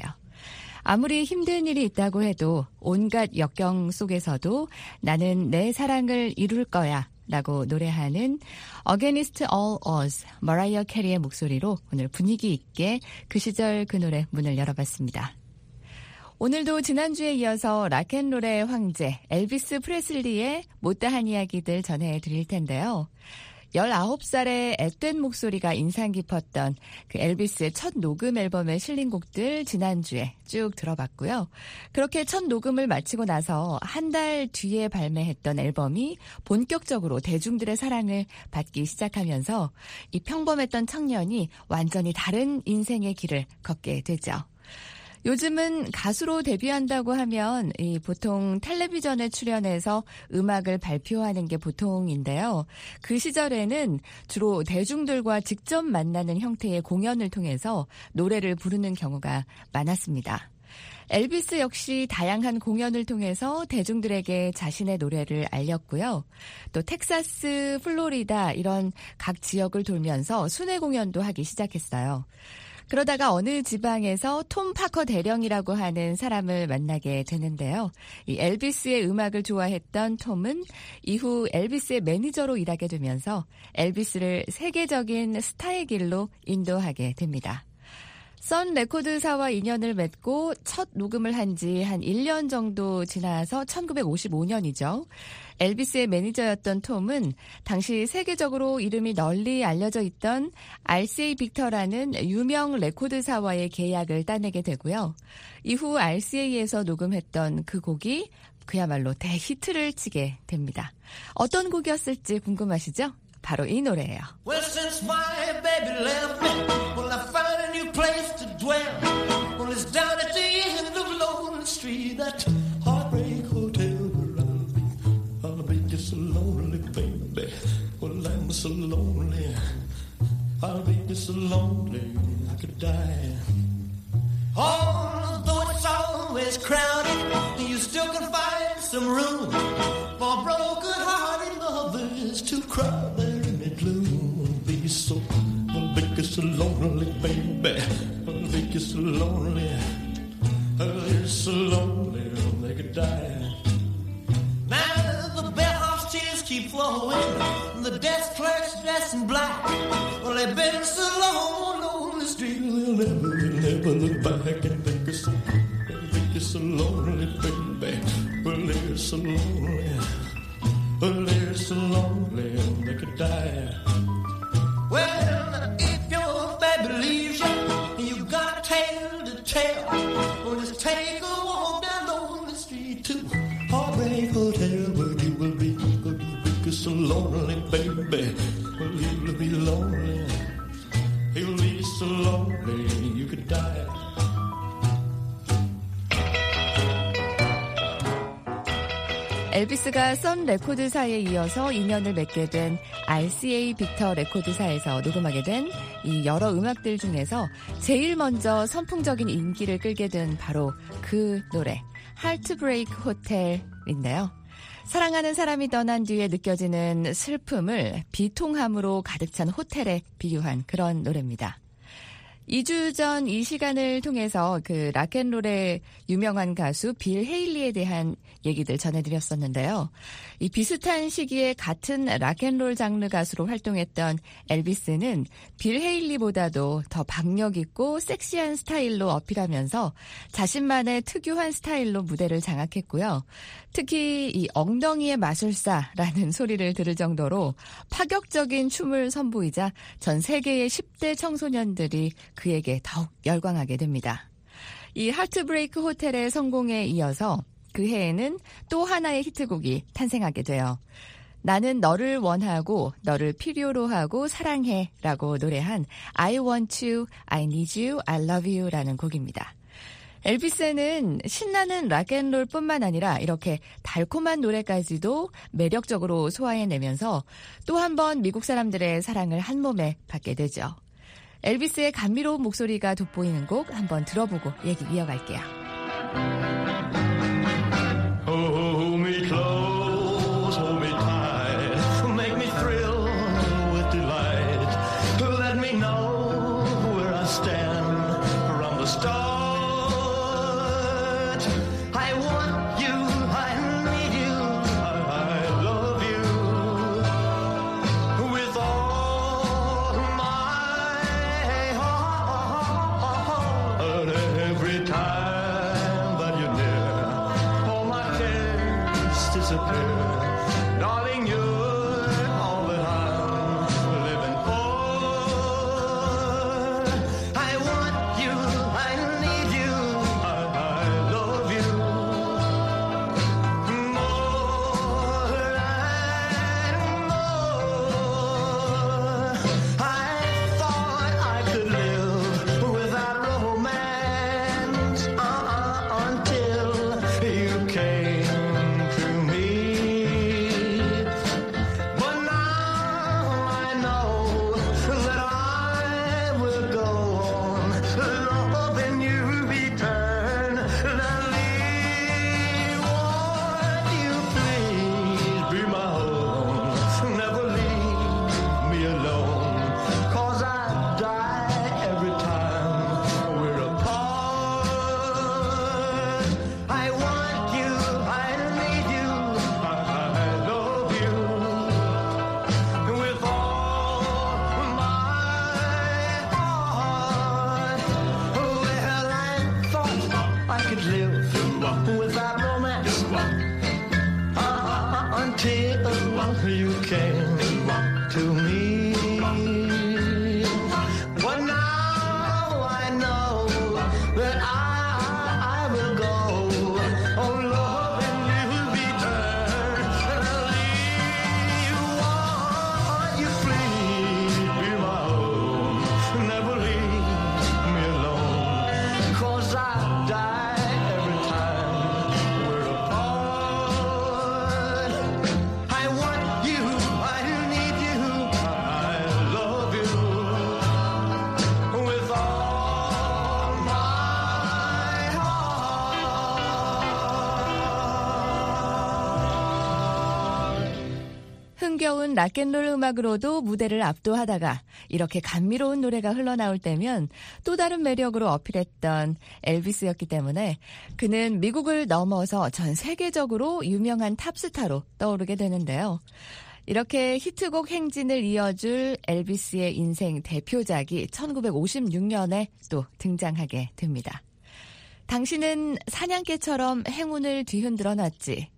아무리 힘든 일이 있다고 해도 온갖 역경 속에서도 나는 내 사랑을 이룰 거야 라고 노래하는 Against All Odds, 머라이어 캐리의 목소리로 오늘 분위기 있게 그 시절 그 노래 문을 열어봤습니다. 오늘도 지난주에 이어서 락앤롤의 황제 엘비스 프레슬리의 못다한 이야기들 전해드릴 텐데요. 19살의 앳된 목소리가 인상 깊었던 그 엘비스의 첫 녹음 앨범에 실린 곡들 지난주에 쭉 들어봤고요. 그렇게 첫 녹음을 마치고 나서 한 달 뒤에 발매했던 앨범이 본격적으로 대중들의 사랑을 받기 시작하면서 이 평범했던 청년이 완전히 다른 인생의 길을 걷게 되죠. 요즘은 가수로 데뷔한다고 하면 보통 텔레비전에 출연해서 음악을 발표하는 게 보통인데요. 그 시절에는 주로 대중들과 직접 만나는 형태의 공연을 통해서 노래를 부르는 경우가 많았습니다. 엘비스 역시 다양한 공연을 통해서 대중들에게 자신의 노래를 알렸고요. 또 텍사스, 플로리다 이런 각 지역을 돌면서 순회 공연도 하기 시작했어요. 그러다가 어느 지방에서 톰 파커 대령이라고 하는 사람을 만나게 되는데요. 이 엘비스의 음악을 좋아했던 톰은 이후 엘비스의 매니저로 일하게 되면서 엘비스를 세계적인 스타의 길로 인도하게 됩니다. 선 레코드사와 인연을 맺고 첫 녹음을 한 지 한 1년 정도 지나서 1955년이죠. 엘비스의 매니저였던 톰은 당시 세계적으로 이름이 널리 알려져 있던 RCA 빅터라는 유명 레코드사와의 계약을 따내게 되고요. 이후 RCA에서 녹음했던 그 곡이 그야말로 대히트를 치게 됩니다. 어떤 곡이었을지 궁금하시죠? 바로 이 노래예요. Well, since my baby left me, well, I found a new place to dwell. Well, it's down at the end of Lonely Street, that heartbreak hotel where I'll be just so lonely, baby. Well, I'm so lonely. I'll be just so lonely, I could die. Although it's always crowded, you still can find some room for broken-hearted lovers to cry there in the gloom. I'll be so lonely, baby. I'll be so lonely. I'll be so lonely, they could die. Now the bellhop's tears keep flowing, the desk clerk's dressed in black. Well, they've been so long on the street, they'll never look back and think it's so lonely, baby. Well, they're so lonely. Well, they're so lonely they could die. Well, if your baby leaves you, you got a tale to tell. Well, just take a walk down lonely street to Heartbreak Hotel, where you will be so lonely, baby. Well, you'll be lonely. You'll be so lonely you could die. 엘비스가 선 레코드사에 이어서 인연을 맺게 된 RCA 빅터 레코드사에서 녹음하게 된 이 여러 음악들 중에서 제일 먼저 선풍적인 인기를 끌게 된 바로 그 노래 하트브레이크 호텔인데요. 사랑하는 사람이 떠난 뒤에 느껴지는 슬픔을 비통함으로 가득 찬 호텔에 비유한 그런 노래입니다. 2주 전 이 시간을 통해서 그 락앤롤의 유명한 가수 빌 헤일리에 대한 얘기들 전해드렸었는데요. 이 비슷한 시기에 같은 락앤롤 장르 가수로 활동했던 엘비스는 빌 헤일리보다도 더 박력 있고 섹시한 스타일로 어필하면서 자신만의 특유한 스타일로 무대를 장악했고요. 특히 이 엉덩이의 마술사라는 소리를 들을 정도로 파격적인 춤을 선보이자 전 세계의 10대 청소년들이 그에게 더욱 열광하게 됩니다. 이 하트브레이크 호텔의 성공에 이어서 그 해에는 또 하나의 히트곡이 탄생하게 돼요. 나는 너를 원하고 너를 필요로 하고 사랑해 라고 노래한 I want you, I need you, I love you 라는 곡입니다. 엘비스는 신나는 락앤롤 뿐만 아니라 이렇게 달콤한 노래까지도 매력적으로 소화해내면서 또 한 번 미국 사람들의 사랑을 한 몸에 받게 되죠. 엘비스의 감미로운 목소리가 돋보이는 곡 한번 들어보고 얘기 이어갈게요. Hold me close, hold me tight, make me thrill with delight. Let me know where I stand from the start. I want you, I need you, I love you with all my heart. Every time that you're near, all my cares disappear. Darling, you're all that I'm living for. I want you, I need you, I love you more and more. I thought I could live without romance until you came to me. But now I know that I will go on loving you eternally. Won't you please be my own? Never leave me alone, 'cause I die every time we're apart. I want you, I need you, I love you with all my heart. Well, I thought I could live without romance until you came to me. But now I know that I will go on loving you eternally. Won't you please be my own? Never leave me alone, 'cause I die every time we're apart. I want you, I need you, I love you with all my heart. 흥겨운 락앤롤 음악으로도 무대를 압도하다가 이렇게 감미로운 노래가 흘러나올 때면 또 다른 매력으로 어필했던 엘비스였기 때문에 그는 미국을 넘어서 전 세계적으로 유명한 탑스타로 떠오르게 되는데요. 이렇게 히트곡 행진을 이어줄 엘비스의 인생 대표작이 1956년에 또 등장하게 됩니다. 당신은 사냥개처럼 행운을 뒤흔들어 놨지.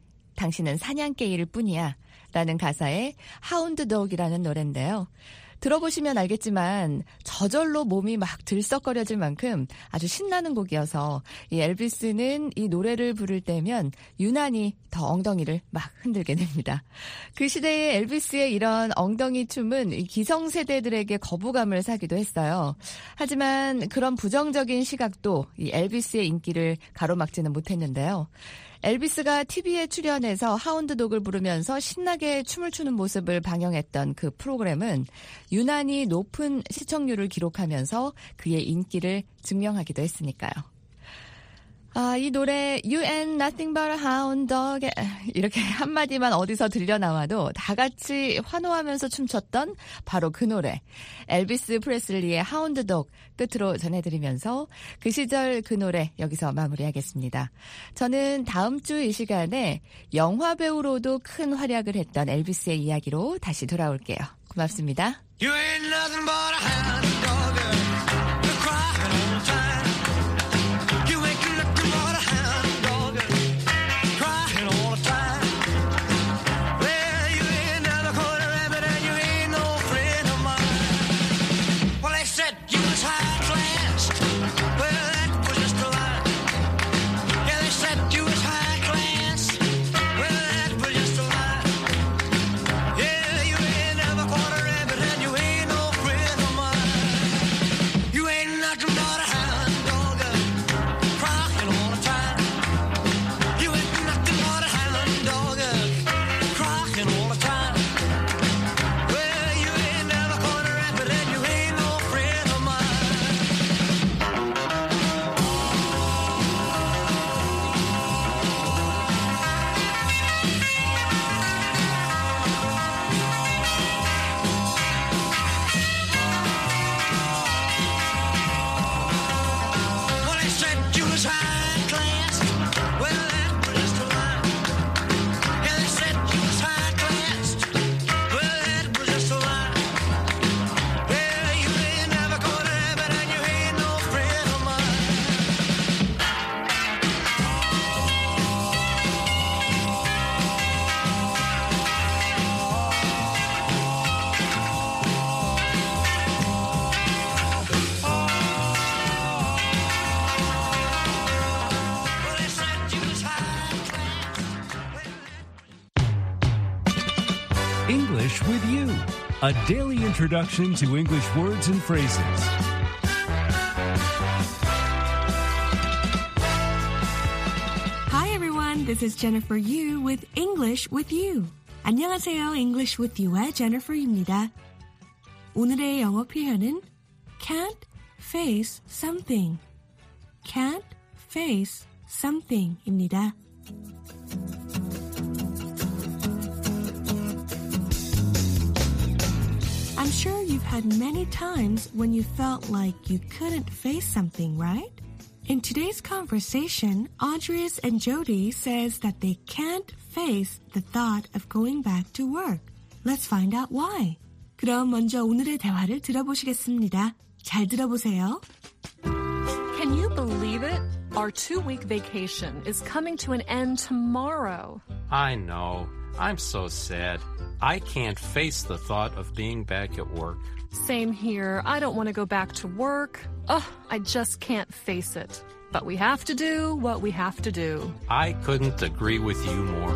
당신은 사냥개일 뿐이야 라는 가사의 하운드 독이라는 노래인데요. 들어보시면 알겠지만 저절로 몸이 막 들썩거려질 만큼 아주 신나는 곡이어서 이 엘비스는 이 노래를 부를 때면 유난히 더 엉덩이를 막 흔들게 됩니다. 그 시대의 엘비스의 이런 엉덩이 춤은 기성세대들에게 거부감을 사기도 했어요. 하지만 그런 부정적인 시각도 이 엘비스의 인기를 가로막지는 못했는데요. 엘비스가 TV에 출연해서 하운드독을 부르면서 신나게 춤을 추는 모습을 방영했던 그 프로그램은 유난히 높은 시청률을 기록하면서 그의 인기를 증명하기도 했으니까요. 이 노래 You ain't nothing but a hound dog 이렇게 한마디만 어디서 들려 나와도 다 같이 환호하면서 춤췄던 바로 그 노래 엘비스 프레슬리의 하운드 독 끝으로 전해드리면서 그 시절 그 노래 여기서 마무리하겠습니다. 저는 다음 주 이 시간에 영화 배우로도 큰 활약을 했던 엘비스의 이야기로 다시 돌아올게요. 고맙습니다. You ain't nothing but a hound dog. You're crying all the time. You ain't nothing but a hound dog. Crying all the time. Well, you ain't never caught a rabbit and you ain't no friend of mine. Well, they said you was high class. Well, that was just a lie. Yeah, they said you was high class. Well, that was just a lie. Yeah, you ain't never caught a rabbit and you ain't no friend of mine. You ain't nothing but a hound dog, crying all the time. You ain't nothing but a hound dog, crying all the time. Well, you ain't never caught a rabbit and you ain't no friend of mine. Well, they said you was high class. Well, that was just a lie. Yeah, they said you was high class. Well, that was just a lie. Yeah, you ain't never caught a rabbit and you ain't no friend of mine. Well, they said you was high class. English with You, a daily introduction to English words and phrases. Hi everyone, this is Jennifer Yu with English with You. 안녕하세요, English with You의 Jennifer입니다. 오늘의 영어 표현은 can't face something. can't face something입니다. I'm sure you've had many times when you felt like you couldn't face something, right? In today's conversation, Audrey and Jody says that they can't face the thought of going back to work. Let's find out why. 그럼 먼저 오늘의 대화를 들어보시겠습니다. 잘 들어보세요. Can you believe it? Our 2-week vacation is coming to an end tomorrow. I know. I'm so sad. I can't face the thought of being back at work. Same here. I don't want to go back to work. Ugh, I just can't face it. But we have to do what we have to do. I couldn't agree with you more.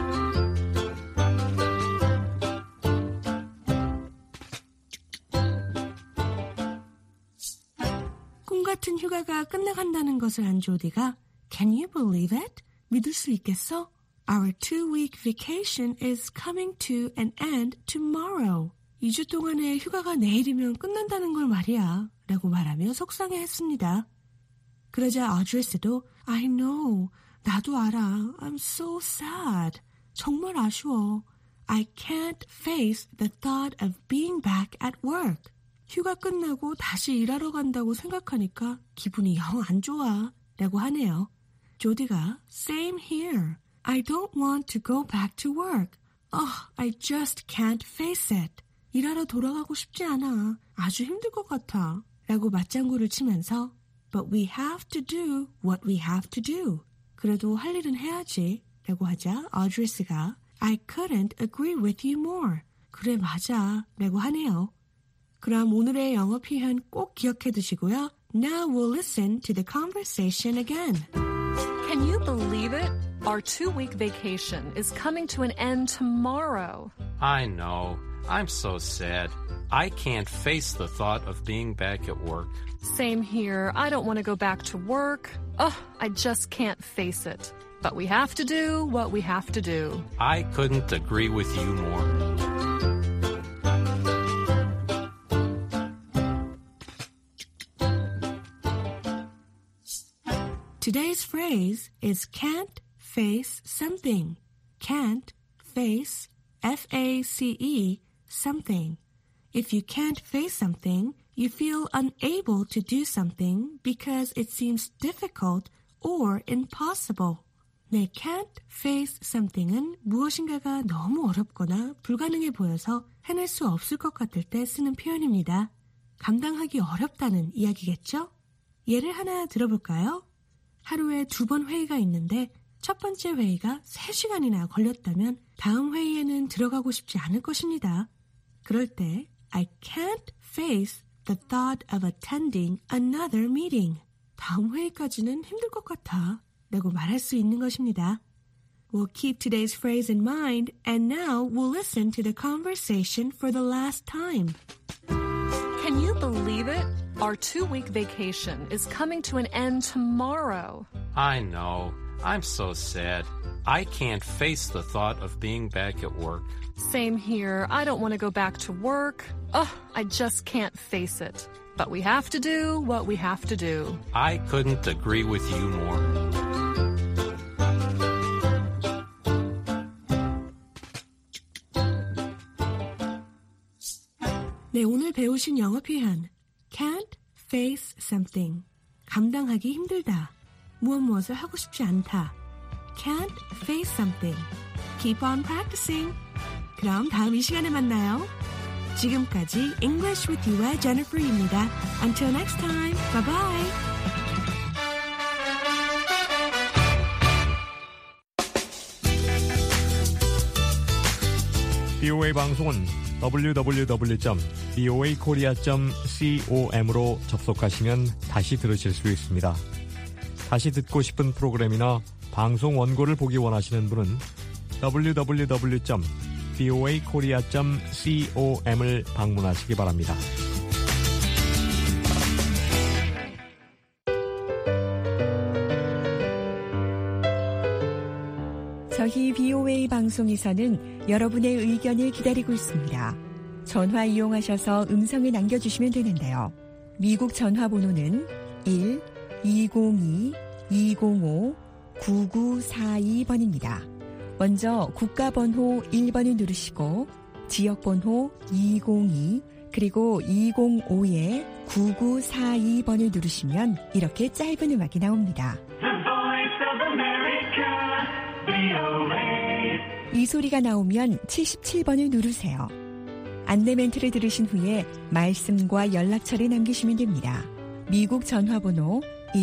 꿈 같은 휴가가 끝나간다는 것을 안 조디가 Can you believe it? 믿을 수 있겠어? Our 2-week vacation is coming to an end tomorrow. 2주 동안의 휴가가 내일이면 끝난다는 걸 말이야. 라고 말하며 속상해했습니다. 그러자 어드레스도 I know. 나도 알아. I'm so sad. 정말 아쉬워. I can't face the thought of being back at work. 휴가 끝나고 다시 일하러 간다고 생각하니까 기분이 영 안 좋아. 라고 하네요. 조디가 Same here. I don't want to go back to work. I just can't face it. 일하러 돌아가고 싶지 않아. 아주 힘들 것 같아. 라고 맞장구를 치면서 But we have to do what we have to do. 그래도 할 일은 해야지. 라고 하자 어드레스가 I couldn't agree with you more. 그래 맞아 라고 하네요. 그럼 오늘의 영어 표현 꼭 기억해 두시고요. Now we'll listen to the conversation again. Can you believe it? Our 2-week vacation is coming to an end tomorrow. I know. I'm so sad. I can't face the thought of being back at work. Same here. I don't want to go back to work. Ugh, I just can't face it. But we have to do what we have to do. I couldn't agree with you more. Today's phrase is can't face something. Can't face, F-A-C-E, something. If you can't face something, you feel unable to do something because it seems difficult or impossible. 네, can't face something은 무엇인가가 너무 어렵거나 불가능해 보여서 해낼 수 없을 것 같을 때 쓰는 표현입니다. 감당하기 어렵다는 이야기겠죠? 예를 하나 들어볼까요? 하루에 2번 회의가 있는데 첫 번째 회의가 3시간이나 걸렸다면 다음 회의에는 들어가고 싶지 않을 것입니다. 그럴 때 I can't face the thought of attending another meeting. 다음 회의까지는 힘들 것 같아 라고 말할 수 있는 것입니다. We'll keep today's phrase in mind and now we'll listen to the conversation for the last time. Can you believe it? Our 2-week vacation is coming to an end tomorrow. I know. I'm so sad. I can't face the thought of being back at work. Same here. I don't want to go back to work. Ugh, I just can't face it. But we have to do what we have to do. I couldn't agree with you more. 네, 오늘 배우신 영어 표현 can't face something. 감당하기 힘들다. 무엇을 하고 싶지 않다. Can't face something. Keep on practicing. 그럼 다음 이 시간에 만나요. 지금까지 English with You의 Jennifer입니다. Until next time. Bye bye. BOA 방송은 www.boakorea.com으로 접속하시면 다시 들으실 수 있습니다. 다시 듣고 싶은 프로그램이나 방송 원고를 보기 원하시는 분은 www.boakorea.com을 방문하시기 바랍니다. 저희 BOA 방송에서는 여러분의 의견을 기다리고 있습니다. 전화 이용하셔서 음성을 남겨주시면 되는데요. 미국 전화번호는 1-202-205-9942번입니다. 먼저 국가번호 1번을 누르시고 지역번호 202 그리고 205-9942번을 누르시면 이렇게 짧은 음악이 나옵니다. 이 소리가 나오면 77번을 누르세요. 안내 멘트를 들으신 후에 말씀과 연락처를 남기시면 됩니다. 미국 전화번호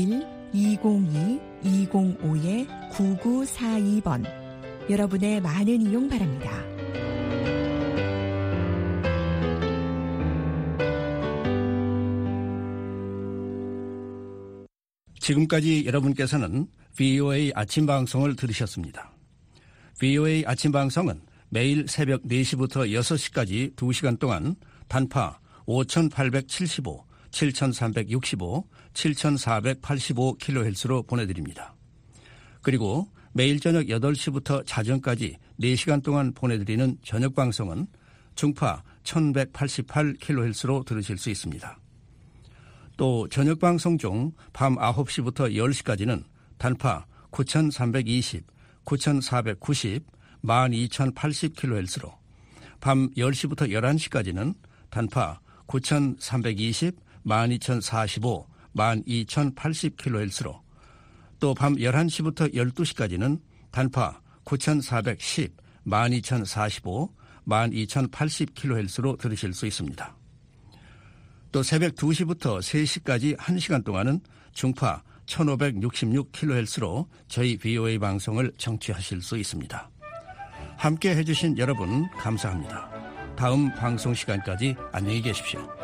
1-202-205-9942번. 여러분의 많은 이용 바랍니다. 지금까지 여러분께서는 VOA 아침 방송을 들으셨습니다. VOA 아침 방송은 매일 새벽 4시부터 6시까지 2시간 동안 단파 5875, 7365, 7485kHz로 보내드립니다. 그리고 매일 저녁 8시부터 자정까지 4시간 동안 보내드리는 저녁 방송은 중파 1188kHz로 들으실 수 있습니다. 또 저녁 방송 중 밤 9시부터 10시까지는 단파 9320, 9490, 12080kHz로 밤 10시부터 11시까지는 단파 9320, 12045, 12080kHz로 또 밤 11시부터 12시까지는 단파 9410, 12045, 12080kHz로 들으실 수 있습니다. 또 새벽 2시부터 3시까지 1시간 동안은 중파 1566kHz로 저희 VOA 방송을 청취하실 수 있습니다. 함께 해주신 여러분 감사합니다. 다음 방송 시간까지 안녕히 계십시오.